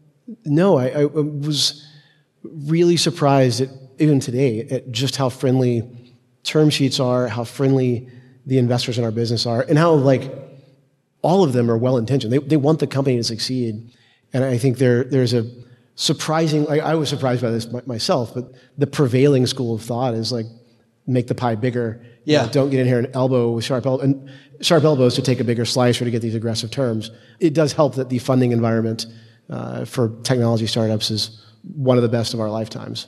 I was really surprised at, even today, at just how friendly term sheets are, how friendly the investors in our business are, and how all of them are well-intentioned. They want the company to succeed. And I think there's a surprising, I was surprised by this myself, but the prevailing school of thought is make the pie bigger. Yeah. Don't get in here and elbow with sharp elbows to take a bigger slice or to get these aggressive terms. It does help that the funding environment for technology startups is one of the best of our lifetimes.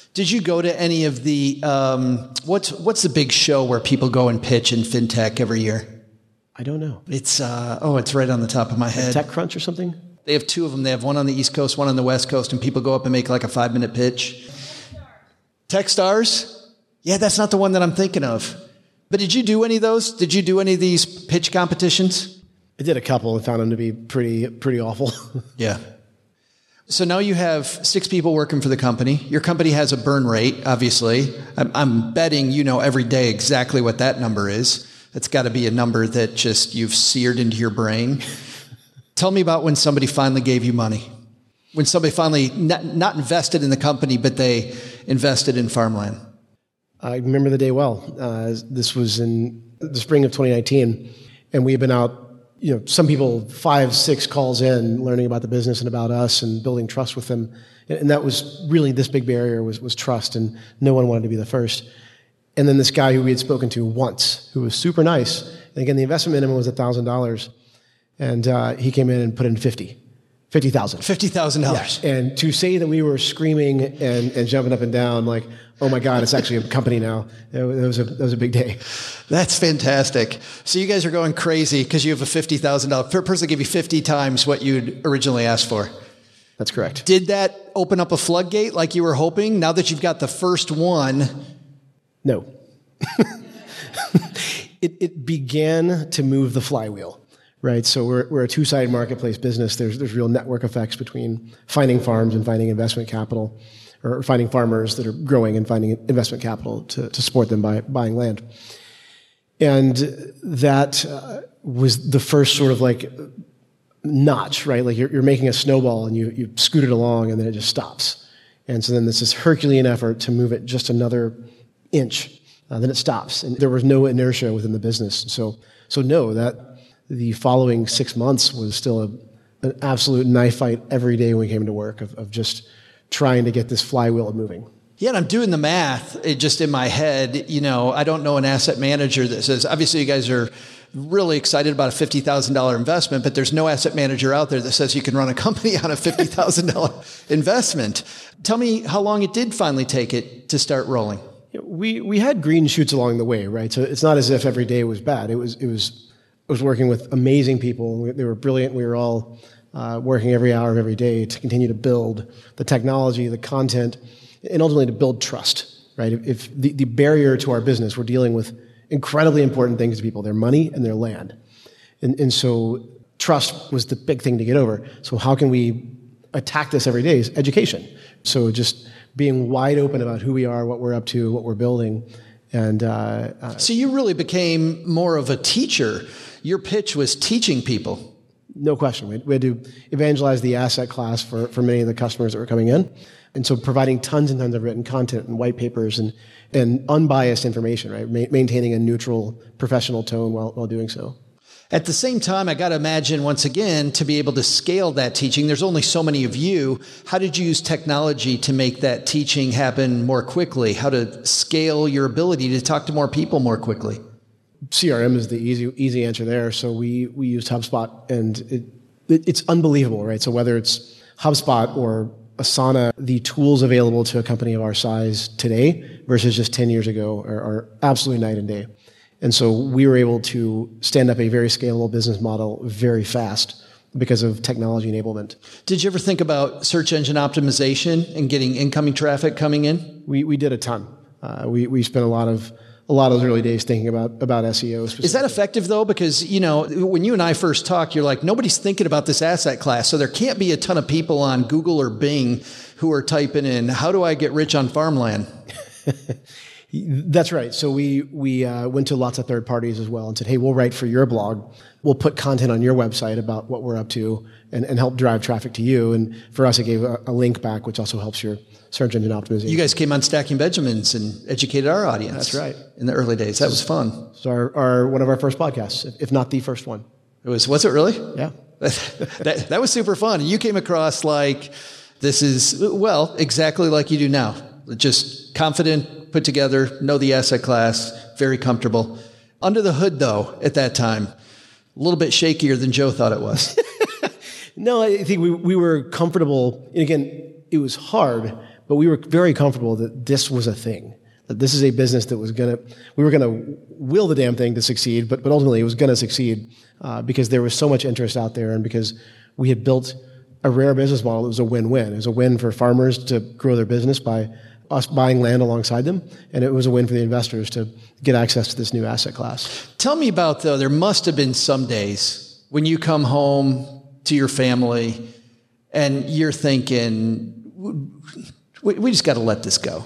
Did you go to any of the, what's the big show where people go and pitch in FinTech every year? I don't know. It's right on the top of my head. TechCrunch or something? They have two of them. They have one on the East Coast, one on the West Coast, and people go up and make like a 5-minute pitch. Techstars? Yeah, that's not the one that I'm thinking of. But did you do any of those? Did you do any of these pitch competitions? I did a couple and found them to be pretty awful. Yeah. So now you have 6 people working for the company. Your company has a burn rate, obviously. I'm betting you know every day exactly what that number is. That's got to be a number that just you've seared into your brain. Tell me about when somebody finally gave you money. When somebody finally not invested in the company, but they invested in farmland. I remember the day well. This was in the spring of 2019, and we had been out, some people 5-6 calls in, learning about the business and about us and building trust with them. And that was really this big barrier was trust, and no one wanted to be the first. And then this guy who we had spoken to once, who was super nice, and again, the investment minimum was $1,000, and he came in and put in $50,000. $50,000. Yeah. And to say that we were screaming and jumping up and down like, oh my God, it's actually a company now. That was a big day. That's fantastic. So you guys are going crazy because you have a $50,000 person give you 50 times what you'd originally asked for. That's correct. Did that open up a floodgate like you were hoping? Now that you've got the first one. No. It began to move the flywheel. Right, so we're a two-sided marketplace business. There's real network effects between finding farms and finding investment capital, or finding farmers that are growing and finding investment capital to support them by buying land. And that was the first sort of like notch, right? Like you're making a snowball and you scoot it along and then it just stops. And so then there's this Herculean effort to move it just another inch. Then it stops, and there was no inertia within the business. So no, that. The following 6 months was still an absolute knife fight every day when we came to work of just trying to get this flywheel moving. Yeah, and I'm doing the math just in my head. I don't know an asset manager that says, obviously you guys are really excited about a $50,000 investment, but there's no asset manager out there that says you can run a company on a $50,000 investment. Tell me how long it did finally take it to start rolling. We had green shoots along the way, right? So it's not as if every day was bad. I was working with amazing people. They were brilliant. We were all working every hour of every day to continue to build the technology, the content, and ultimately to build trust, right? If the barrier to our business, we're dealing with incredibly important things to people, their money and their land. And so trust was the big thing to get over. So how can we attack this every day is education. So just being wide open about who we are, what we're up to, what we're building. And so you really became more of a teacher. Your pitch was teaching people. No question. We had to evangelize the asset class for many of the customers that were coming in. And so providing tons and tons of written content and white papers and unbiased information, right? Maintaining a neutral professional tone while doing so. At the same time, I got to imagine, once again, to be able to scale that teaching, there's only so many of you. How did you use technology to make that teaching happen more quickly? How to scale your ability to talk to more people more quickly? CRM is the easy answer there. So we used HubSpot, and it's unbelievable, right? So whether it's HubSpot or Asana, the tools available to a company of our size today versus just 10 years ago are absolutely night and day. And so we were able to stand up a very scalable business model very fast because of technology enablement. Did you ever think about search engine optimization and getting incoming traffic coming in? We did a ton. We spent a lot of those early days thinking about SEO. Is that effective though? Because, when you and I first talked, you're like, nobody's thinking about this asset class. So there can't be a ton of people on Google or Bing who are typing in, how do I get rich on farmland? That's right. So we went to lots of third parties as well and said, hey, we'll write for your blog. We'll put content on your website about what we're up to and help drive traffic to you. And for us, it gave a link back, which also helps your search engine optimization. You guys came on Stacking Benjamins and educated our audience. That's right. In the early days. That was fun. So one of our first podcasts, if not the first one. Was it really? Yeah. That was super fun. And you came across like, this is, exactly like you do now. Just confident, put together, know the asset class, very comfortable. Under the hood, though, at that time, a little bit shakier than Joe thought it was. No, I think we were comfortable. And again, it was hard, but we were very comfortable that this was a thing, that this is a business that we were going to will the damn thing to succeed, but ultimately it was going to succeed because there was so much interest out there and because we had built a rare business model that was a win-win. It was a win for farmers to grow their business by us buying land alongside them, and it was a win for the investors to get access to this new asset class. Tell me about, though, there must have been some days when you come home to your family and you're thinking, we just got to let this go.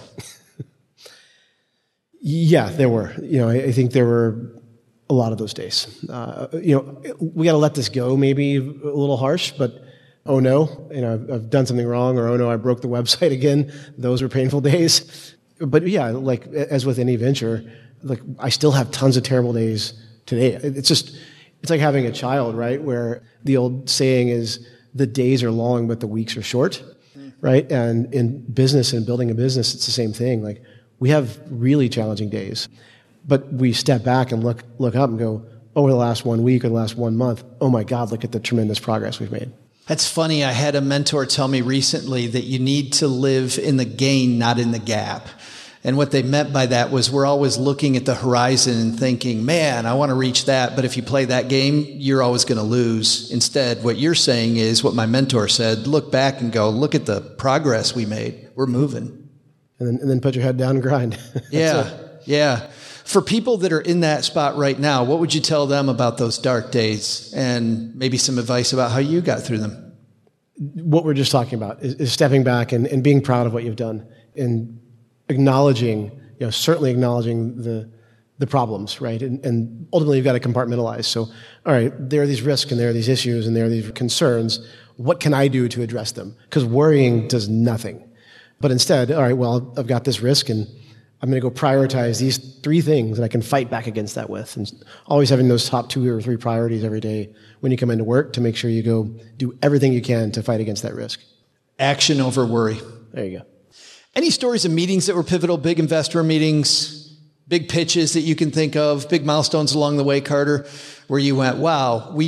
Yeah, there were. I think there were a lot of those days. We got to let this go, maybe a little harsh, but oh no, I've done something wrong, or oh no, I broke the website again. Those were painful days. But yeah, like as with any venture, like I still have tons of terrible days today. It's like having a child, right? Where the old saying is the days are long, but the weeks are short, right? And in business and building a business, it's the same thing. Like we have really challenging days, but we step back and look up and go, over the last 1 week or the last 1 month, oh my God, look at the tremendous progress we've made. That's funny. I had a mentor tell me recently that you need to live in the gain, not in the gap. And what they meant by that was we're always looking at the horizon and thinking, man, I want to reach that. But if you play that game, you're always going to lose. Instead, what you're saying is what my mentor said, look back and go, look at the progress we made. We're moving. And then put your head down and grind. Yeah. For people that are in that spot right now, what would you tell them about those dark days and maybe some advice about how you got through them? What we're just talking about is stepping back and being proud of what you've done and acknowledging, certainly acknowledging the problems, right? And ultimately you've got to compartmentalize. So, all right, there are these risks and there are these issues and there are these concerns. What can I do to address them? Because worrying does nothing. But instead, all right, well, I've got this risk and I'm going to go prioritize these 3 things that I can fight back against that with. And always having those top 2 or 3 priorities every day when you come into work to make sure you go do everything you can to fight against that risk. Action over worry. There you go. Any stories of meetings that were pivotal, big investor meetings, big pitches that you can think of, big milestones along the way, Carter, where you went, wow, do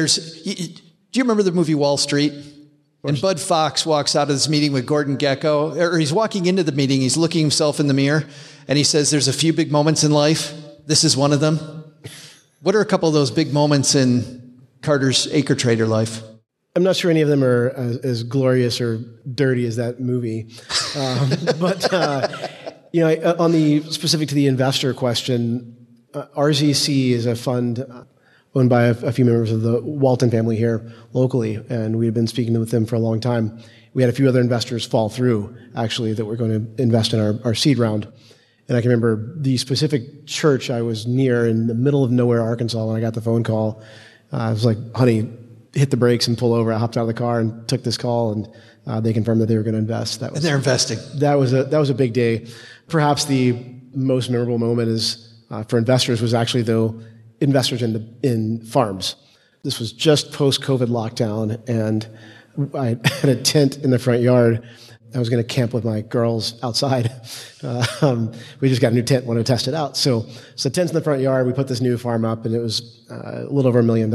you remember the movie Wall Street? And Bud Fox walks out of this meeting with Gordon Gekko, or he's walking into the meeting, he's looking himself in the mirror, and he says, there's a few big moments in life. This is one of them. What are a couple of those big moments in Carter's Acre Trader life? I'm not sure any of them are as glorious or dirty as that movie. But on the specific to the investor question, RZC is a fund owned by a few members of the Walton family here locally, and we had been speaking with them for a long time. We had a few other investors fall through, actually, that were going to invest in our seed round. And I can remember the specific church I was near in the middle of nowhere, Arkansas, when I got the phone call. I was like, honey, hit the brakes and pull over. I hopped out of the car and took this call, and they confirmed that they were going to invest. And they're investing. That was a big day. Perhaps the most memorable moment is for investors was actually, though, investors in farms. This was just post-COVID lockdown, and I had a tent in the front yard. I was going to camp with my girls outside. We just got a new tent, wanted to test it out. So tent's in the front yard. We put this new farm up, and it was a little over $1 million.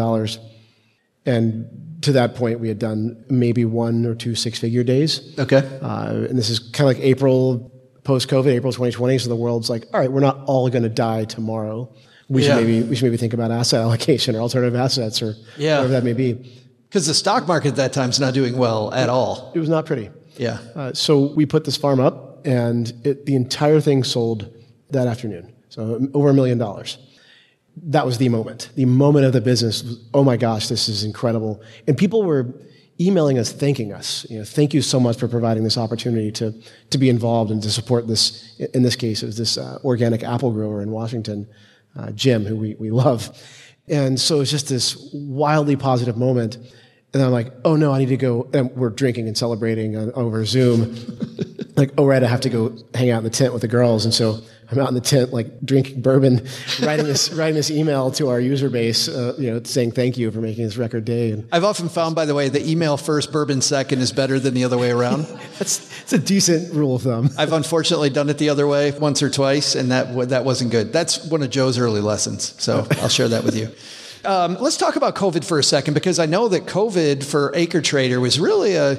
And to that point, we had done maybe 1 or 2 six-figure days. Okay. And this is kind of like April, post-COVID, April 2020. So the world's like, all right, we're not all going to die tomorrow. We should maybe think about asset allocation or alternative assets or whatever that may be. Because the stock market at that time is not doing well at all. It was not pretty. Yeah. So we put this farm up, and the entire thing sold that afternoon. So over $1 million. That was the moment. The moment of the business was, oh my gosh, this is incredible. And people were emailing us, thanking us. Thank you so much for providing this opportunity to be involved and to support this. In this case, it was this organic apple grower in Washington, Jim, who we love. And so it's just this wildly positive moment. And I'm like, oh no, I need to go. And we're drinking and celebrating over Zoom. Like, oh right, I have to go hang out in the tent with the girls. And so I'm out in the tent, like drinking bourbon, writing this email to our user base, saying thank you for making this record day. And I've often found, by the way, the email first, bourbon second is better than the other way around. It's a decent rule of thumb. I've unfortunately done it the other way once or twice, and that wasn't good. That's one of Joe's early lessons. So I'll share that with you. Let's talk about COVID for a second, because I know that COVID for Acre Trader was really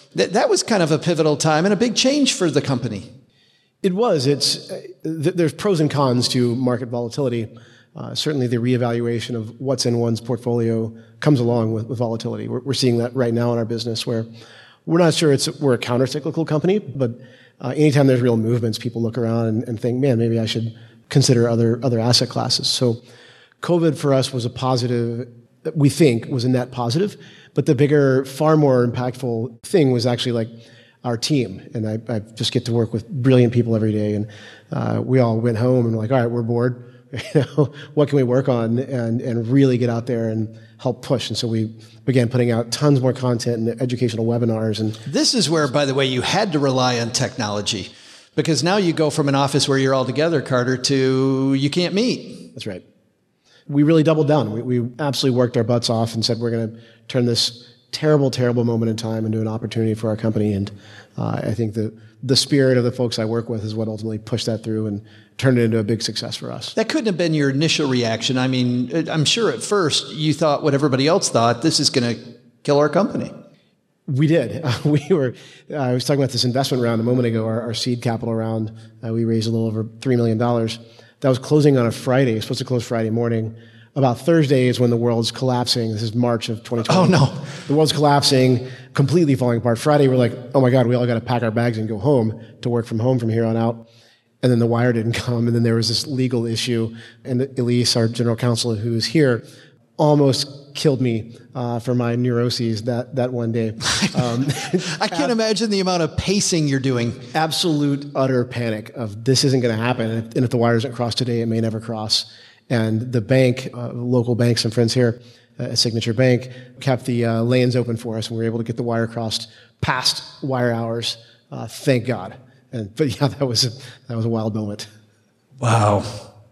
That was kind of a pivotal time and a big change for the company. It was. There's pros and cons to market volatility. Certainly the reevaluation of what's in one's portfolio comes along with volatility. We're seeing that right now in our business where we're not sure we're a counter-cyclical company, but anytime there's real movements, people look around and think, man, maybe I should consider other asset classes. So COVID for us was a positive, we think was a net positive, but the bigger, far more impactful thing was actually like our team. And I just get to work with brilliant people every day. And we all went home and were like, all right, we're bored. What can we work on and really get out there and help push? And so we began putting out tons more content and educational webinars. And this is where, by the way, you had to rely on technology, because now you go from an office where you're all together, Carter, to you can't meet. That's right. We really doubled down. We absolutely worked our butts off and said we're going to turn this terrible, terrible moment in time into an opportunity for our company. And I think the spirit of the folks I work with is what ultimately pushed that through and turned it into a big success for us. That couldn't have been your initial reaction. I mean, I'm sure at first you thought what everybody else thought, this is going to kill our company. We did. I was talking about this investment round a moment ago, our seed capital round. We raised a little over $3 million. That was closing on a Friday. It was supposed to close Friday morning. About Thursday is when the world's collapsing. This is March of 2020. Oh, no. The world's collapsing, completely falling apart. Friday, we're like, oh, my God, we all got to pack our bags and go home to work from home from here on out. And then the wire didn't come. And then there was this legal issue. And Elise, our general counsel, who is here, almost killed me for my neuroses that one day. I can't imagine the amount of pacing you're doing. Absolute, utter panic of this isn't going to happen. And if the wire doesn't cross today, it may never cross. And the bank, local banks and friends here at Signature Bank, kept the lanes open for us, and we were able to get the wire crossed past wire hours. Thank God. But yeah, that was a wild moment. Wow.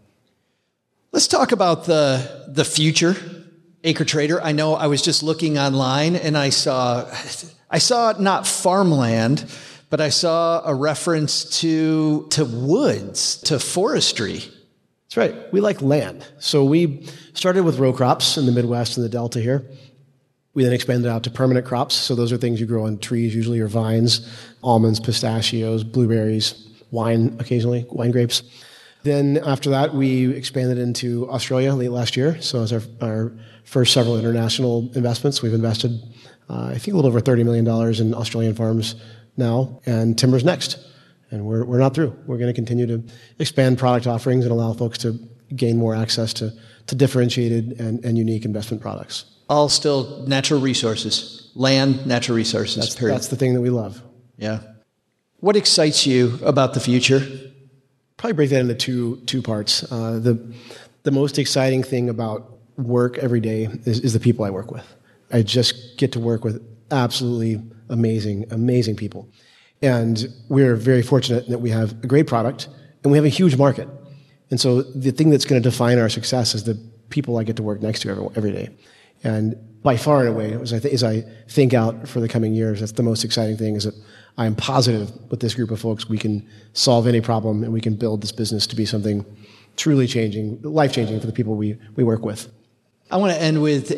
Let's talk about the future. AcreTrader. I know I was just looking online and I saw not farmland, but I saw a reference to woods, to forestry. That's right. We like land. So we started with row crops in the Midwest and the Delta here. We then expanded out to permanent crops. So those are things you grow on trees, usually, or vines, almonds, pistachios, blueberries, wine occasionally, wine grapes. Then after that, we expanded into Australia late last year. So as our first several international investments, we've invested, I think, a little over $30 million in Australian farms now, and timber's next. And we're not through. We're going to continue to expand product offerings and allow folks to gain more access to differentiated and unique investment products. All still natural resources, land, natural resources, period. That's the thing that we love. Yeah. What excites you about the future? Probably break that into two parts. The most exciting thing about work every day is the people I work with. I just get to work with absolutely amazing people. And we're very fortunate that we have a great product and we have a huge market. And so the thing that's going to define our success is the people I get to work next to every day. And by far and away, as I think out for the coming years, that's the most exciting thing, is that I am positive with this group of folks we can solve any problem and we can build this business to be something truly changing, life-changing for the people we work with. I want to end with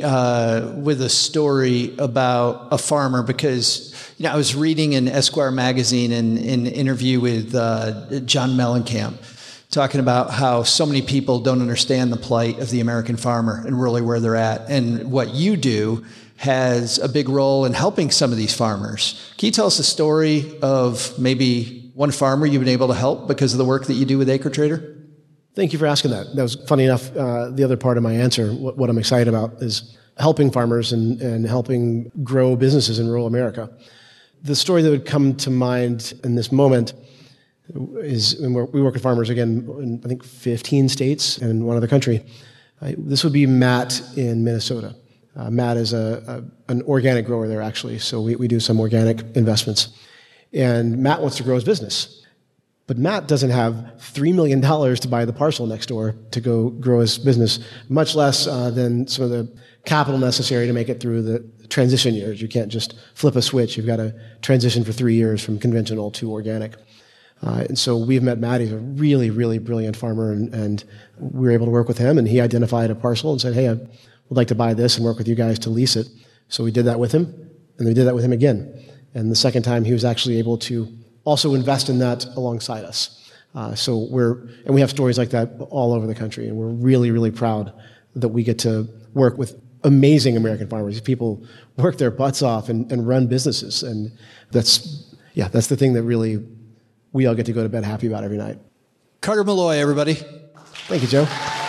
a story about a farmer, because I was reading in Esquire magazine in an interview with John Mellencamp, talking about how so many people don't understand the plight of the American farmer and really where they're at, and what you do has a big role in helping some of these farmers. Can you tell us a story of maybe one farmer you've been able to help because of the work that you do with AcreTrader? Thank you for asking that. That was funny enough. The other part of my answer, what I'm excited about, is helping farmers and helping grow businesses in rural America. The story that would come to mind in this moment is, we work with farmers, again, in I think 15 states and one other country. This would be Matt in Minnesota. Matt is an organic grower there, actually, so we do some organic investments. And Matt wants to grow his business. But Matt doesn't have $3 million to buy the parcel next door to go grow his business, much less than some of the capital necessary to make it through the transition years. You can't just flip a switch. You've got to transition for 3 years from conventional to organic. And so we've met Matt. He's a really, really brilliant farmer, and we were able to work with him, and he identified a parcel and said, hey, I would like to buy this and work with you guys to lease it. So we did that with him, and we did that with him again. And the second time, he was actually able to also invest in that alongside us. And we have stories like that all over the country, and we're really, really proud that we get to work with amazing American farmers. These people work their butts off and run businesses, and that's the thing that really we all get to go to bed happy about every night. Carter Malloy, everybody. Thank you, Joe.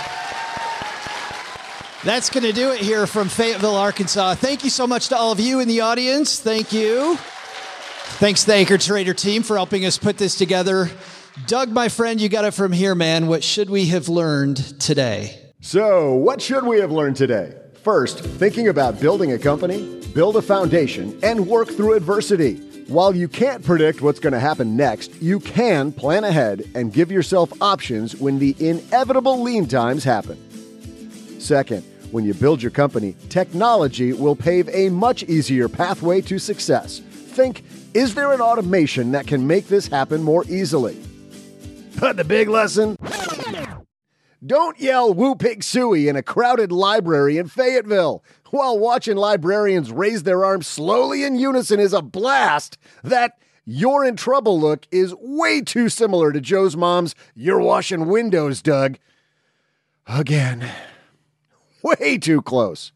That's going to do it here from Fayetteville, Arkansas. Thank you so much to all of you in the audience. Thank you. Thanks to the AcreTrader team for helping us put this together. Doug, my friend, you got it from here, man. What should we have learned today? So, what should we have learned today? First, thinking about building a company, build a foundation, and work through adversity. While you can't predict what's going to happen next, you can plan ahead and give yourself options when the inevitable lean times happen. Second, when you build your company, technology will pave a much easier pathway to success. Think, is there an automation that can make this happen more easily? But the big lesson? Don't yell "Woo Pig Suey" in a crowded library in Fayetteville. While watching librarians raise their arms slowly in unison is a blast, that "you're in trouble" look is way too similar to Joe's mom's "you're washing windows, Doug." Again. Way too close.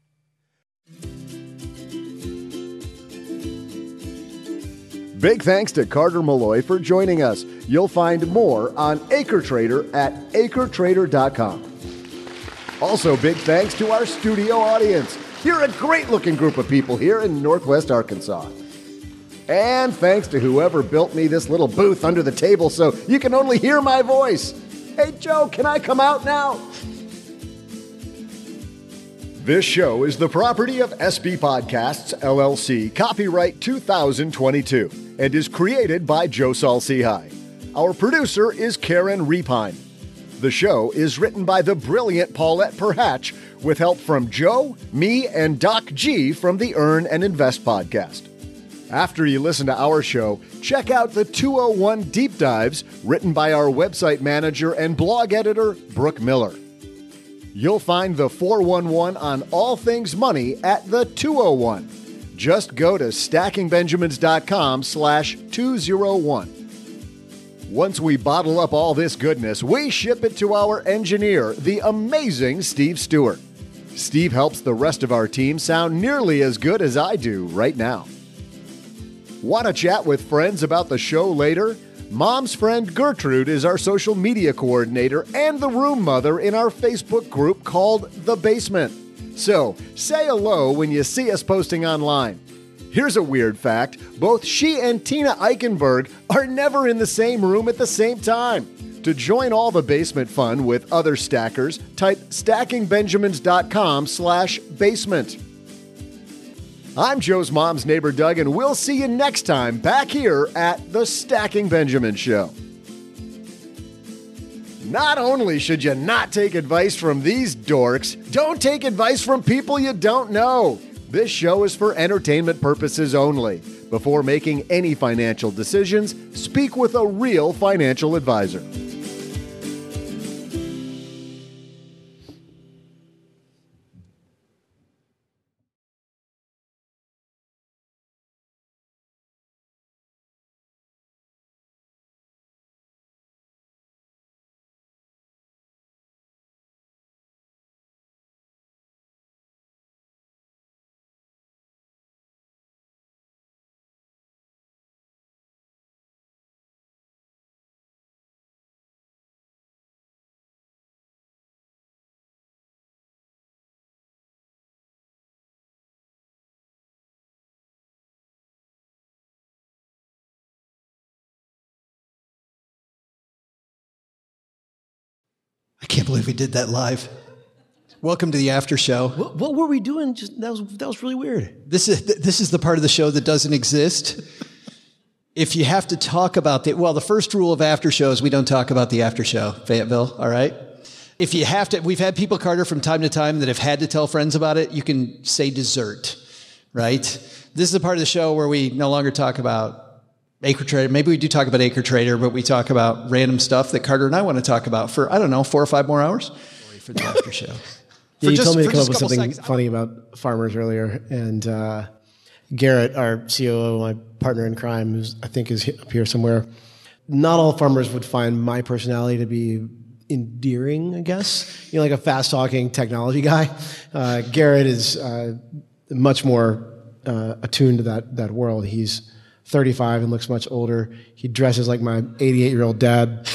Big thanks to Carter Malloy for joining us. You'll find more on AcreTrader at acretrader.com. Also, big thanks to our studio audience. You're a great-looking group of people here in Northwest Arkansas. And thanks to whoever built me this little booth under the table so you can only hear my voice. Hey, Joe, can I come out now? This show is the property of SB Podcasts, LLC, copyright 2022, and is created by Joe Saul-Sehy. Our producer is Karen Repine. The show is written by the brilliant Paulette Perhatch, with help from Joe, me, and Doc G from the Earn and Invest podcast. After you listen to our show, check out the 201 Deep Dives, written by our website manager and blog editor, Brooke Miller. You'll find the 411 on all things money at the 201. Just go to stackingbenjamins.com/201. Once we bottle up all this goodness, we ship it to our engineer, the amazing Steve Stewart. Steve helps the rest of our team sound nearly as good as I do right now. Want to chat with friends about the show later? Mom's friend Gertrude is our social media coordinator and the room mother in our Facebook group called The Basement. So, say hello when you see us posting online. Here's a weird fact. Both she and Tina Eichenberg are never in the same room at the same time. To join all the basement fun with other stackers, type stackingbenjamins.com/basement. I'm Joe's mom's neighbor, Doug, and we'll see you next time back here at the Stacking Benjamin Show. Not only should you not take advice from these dorks, don't take advice from people you don't know. This show is for entertainment purposes only. Before making any financial decisions, speak with a real financial advisor. I can't believe we did that live. Welcome to the after show. What were we doing? That was really weird. This is the part of the show that doesn't exist. If you have to talk about the first rule of after show is we don't talk about the after show, Fayetteville, all right? If you have to, we've had people, Carter, from time to time that have had to tell friends about it. You can say dessert, right? This is the part of the show where we no longer talk about AcreTrader. Maybe we do talk about AcreTrader, but we talk about random stuff that Carter and I want to talk about for, 4 or 5 more hours for the after show. Yeah, you told me to come up with something funny about farmers earlier, and Garrett, our COO, my partner in crime, who's I think is up here somewhere. Not all farmers would find my personality to be endearing, I guess. Like a fast-talking technology guy. Garrett is much more attuned to that world. He's 35 and looks much older. He dresses like my 88-year-old dad.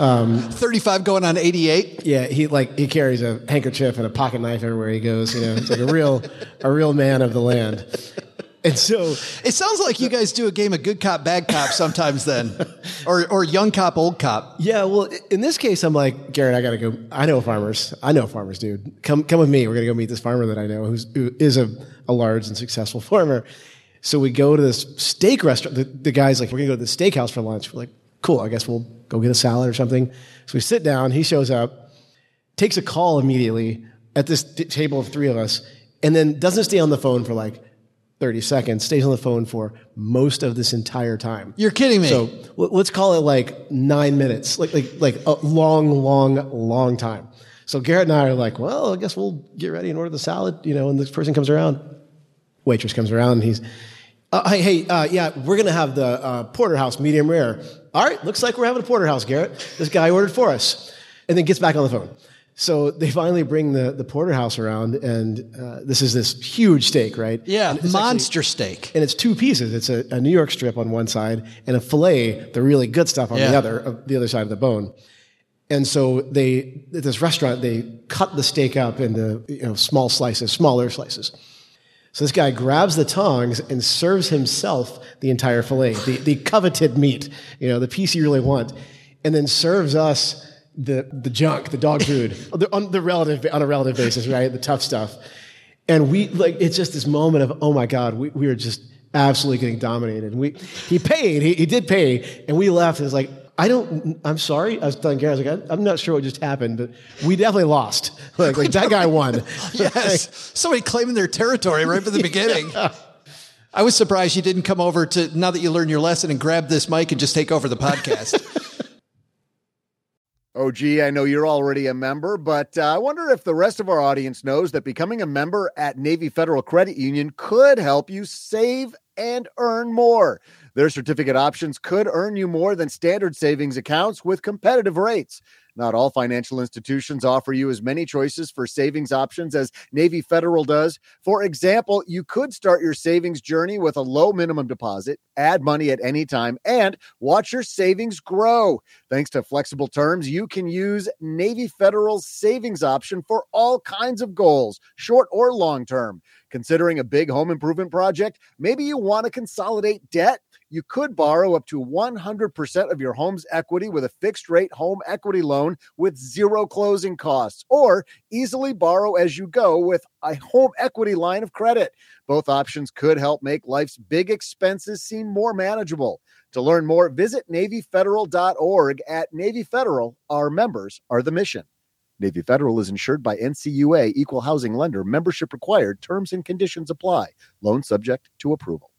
35 going on 88. Yeah, he carries a handkerchief and a pocket knife everywhere he goes. It's like a real man of the land. And so it sounds like you guys do a game of good cop, bad cop sometimes then, or young cop, old cop. Yeah. Well, in this case, I'm like, Garrett, I got to go. I know farmers, dude. Come with me. We're going to go meet this farmer that I know who is a large and successful farmer. So we go to this steak restaurant. The guy's like, we're going to go to the steakhouse for lunch. We're like, cool. I guess we'll go get a salad or something. So we sit down. He shows up, takes a call immediately at this table of three of us, and then doesn't stay on the phone for like 30 seconds, stays on the phone for most of this entire time. You're kidding me. So let's call it like 9 minutes, like a long time. So Garrett and I are like, well, I guess we'll get ready and order the salad, and this person comes around. Waitress comes around and he's, yeah, we're going to have the porterhouse medium rare. All right, looks like we're having a porterhouse, Garrett. This guy ordered for us. And then gets back on the phone. So they finally bring the porterhouse around, and this is this huge steak, right? Yeah, monster steak. And it's two pieces. It's a New York strip on one side and a fillet, the really good stuff on the other side of the bone. And so at this restaurant, they cut the steak up into small slices, smaller slices. So this guy grabs the tongs and serves himself the entire fillet, the coveted meat, the piece you really want, and then serves us the junk, the dog food, on a relative basis, right? The tough stuff. And it's just this moment of, oh my God, we were just absolutely getting dominated. And he did pay, and we left, and it's like, I'm sorry. I was telling Garrett, I was like, I'm not sure what just happened, but we definitely lost. Like that guy won. Yes. Somebody claiming their territory right from the beginning. I was surprised you didn't come over to, now that you learned your lesson, and grab this mic and just take over the podcast. Oh, gee, I know you're already a member, but I wonder if the rest of our audience knows that becoming a member at Navy Federal Credit Union could help you save and earn more. Their certificate options could earn you more than standard savings accounts with competitive rates. Not all financial institutions offer you as many choices for savings options as Navy Federal does. For example, you could start your savings journey with a low minimum deposit, add money at any time, and watch your savings grow. Thanks to flexible terms, you can use Navy Federal's savings option for all kinds of goals, short or long term. Considering a big home improvement project, maybe you want to consolidate debt. You could borrow up to 100% of your home's equity with a fixed-rate home equity loan with zero closing costs, or easily borrow as you go with a home equity line of credit. Both options could help make life's big expenses seem more manageable. To learn more, visit NavyFederal.org. At Navy Federal, our members are the mission. Navy Federal is insured by NCUA, Equal Housing Lender. Membership required. Terms and conditions apply. Loan subject to approval.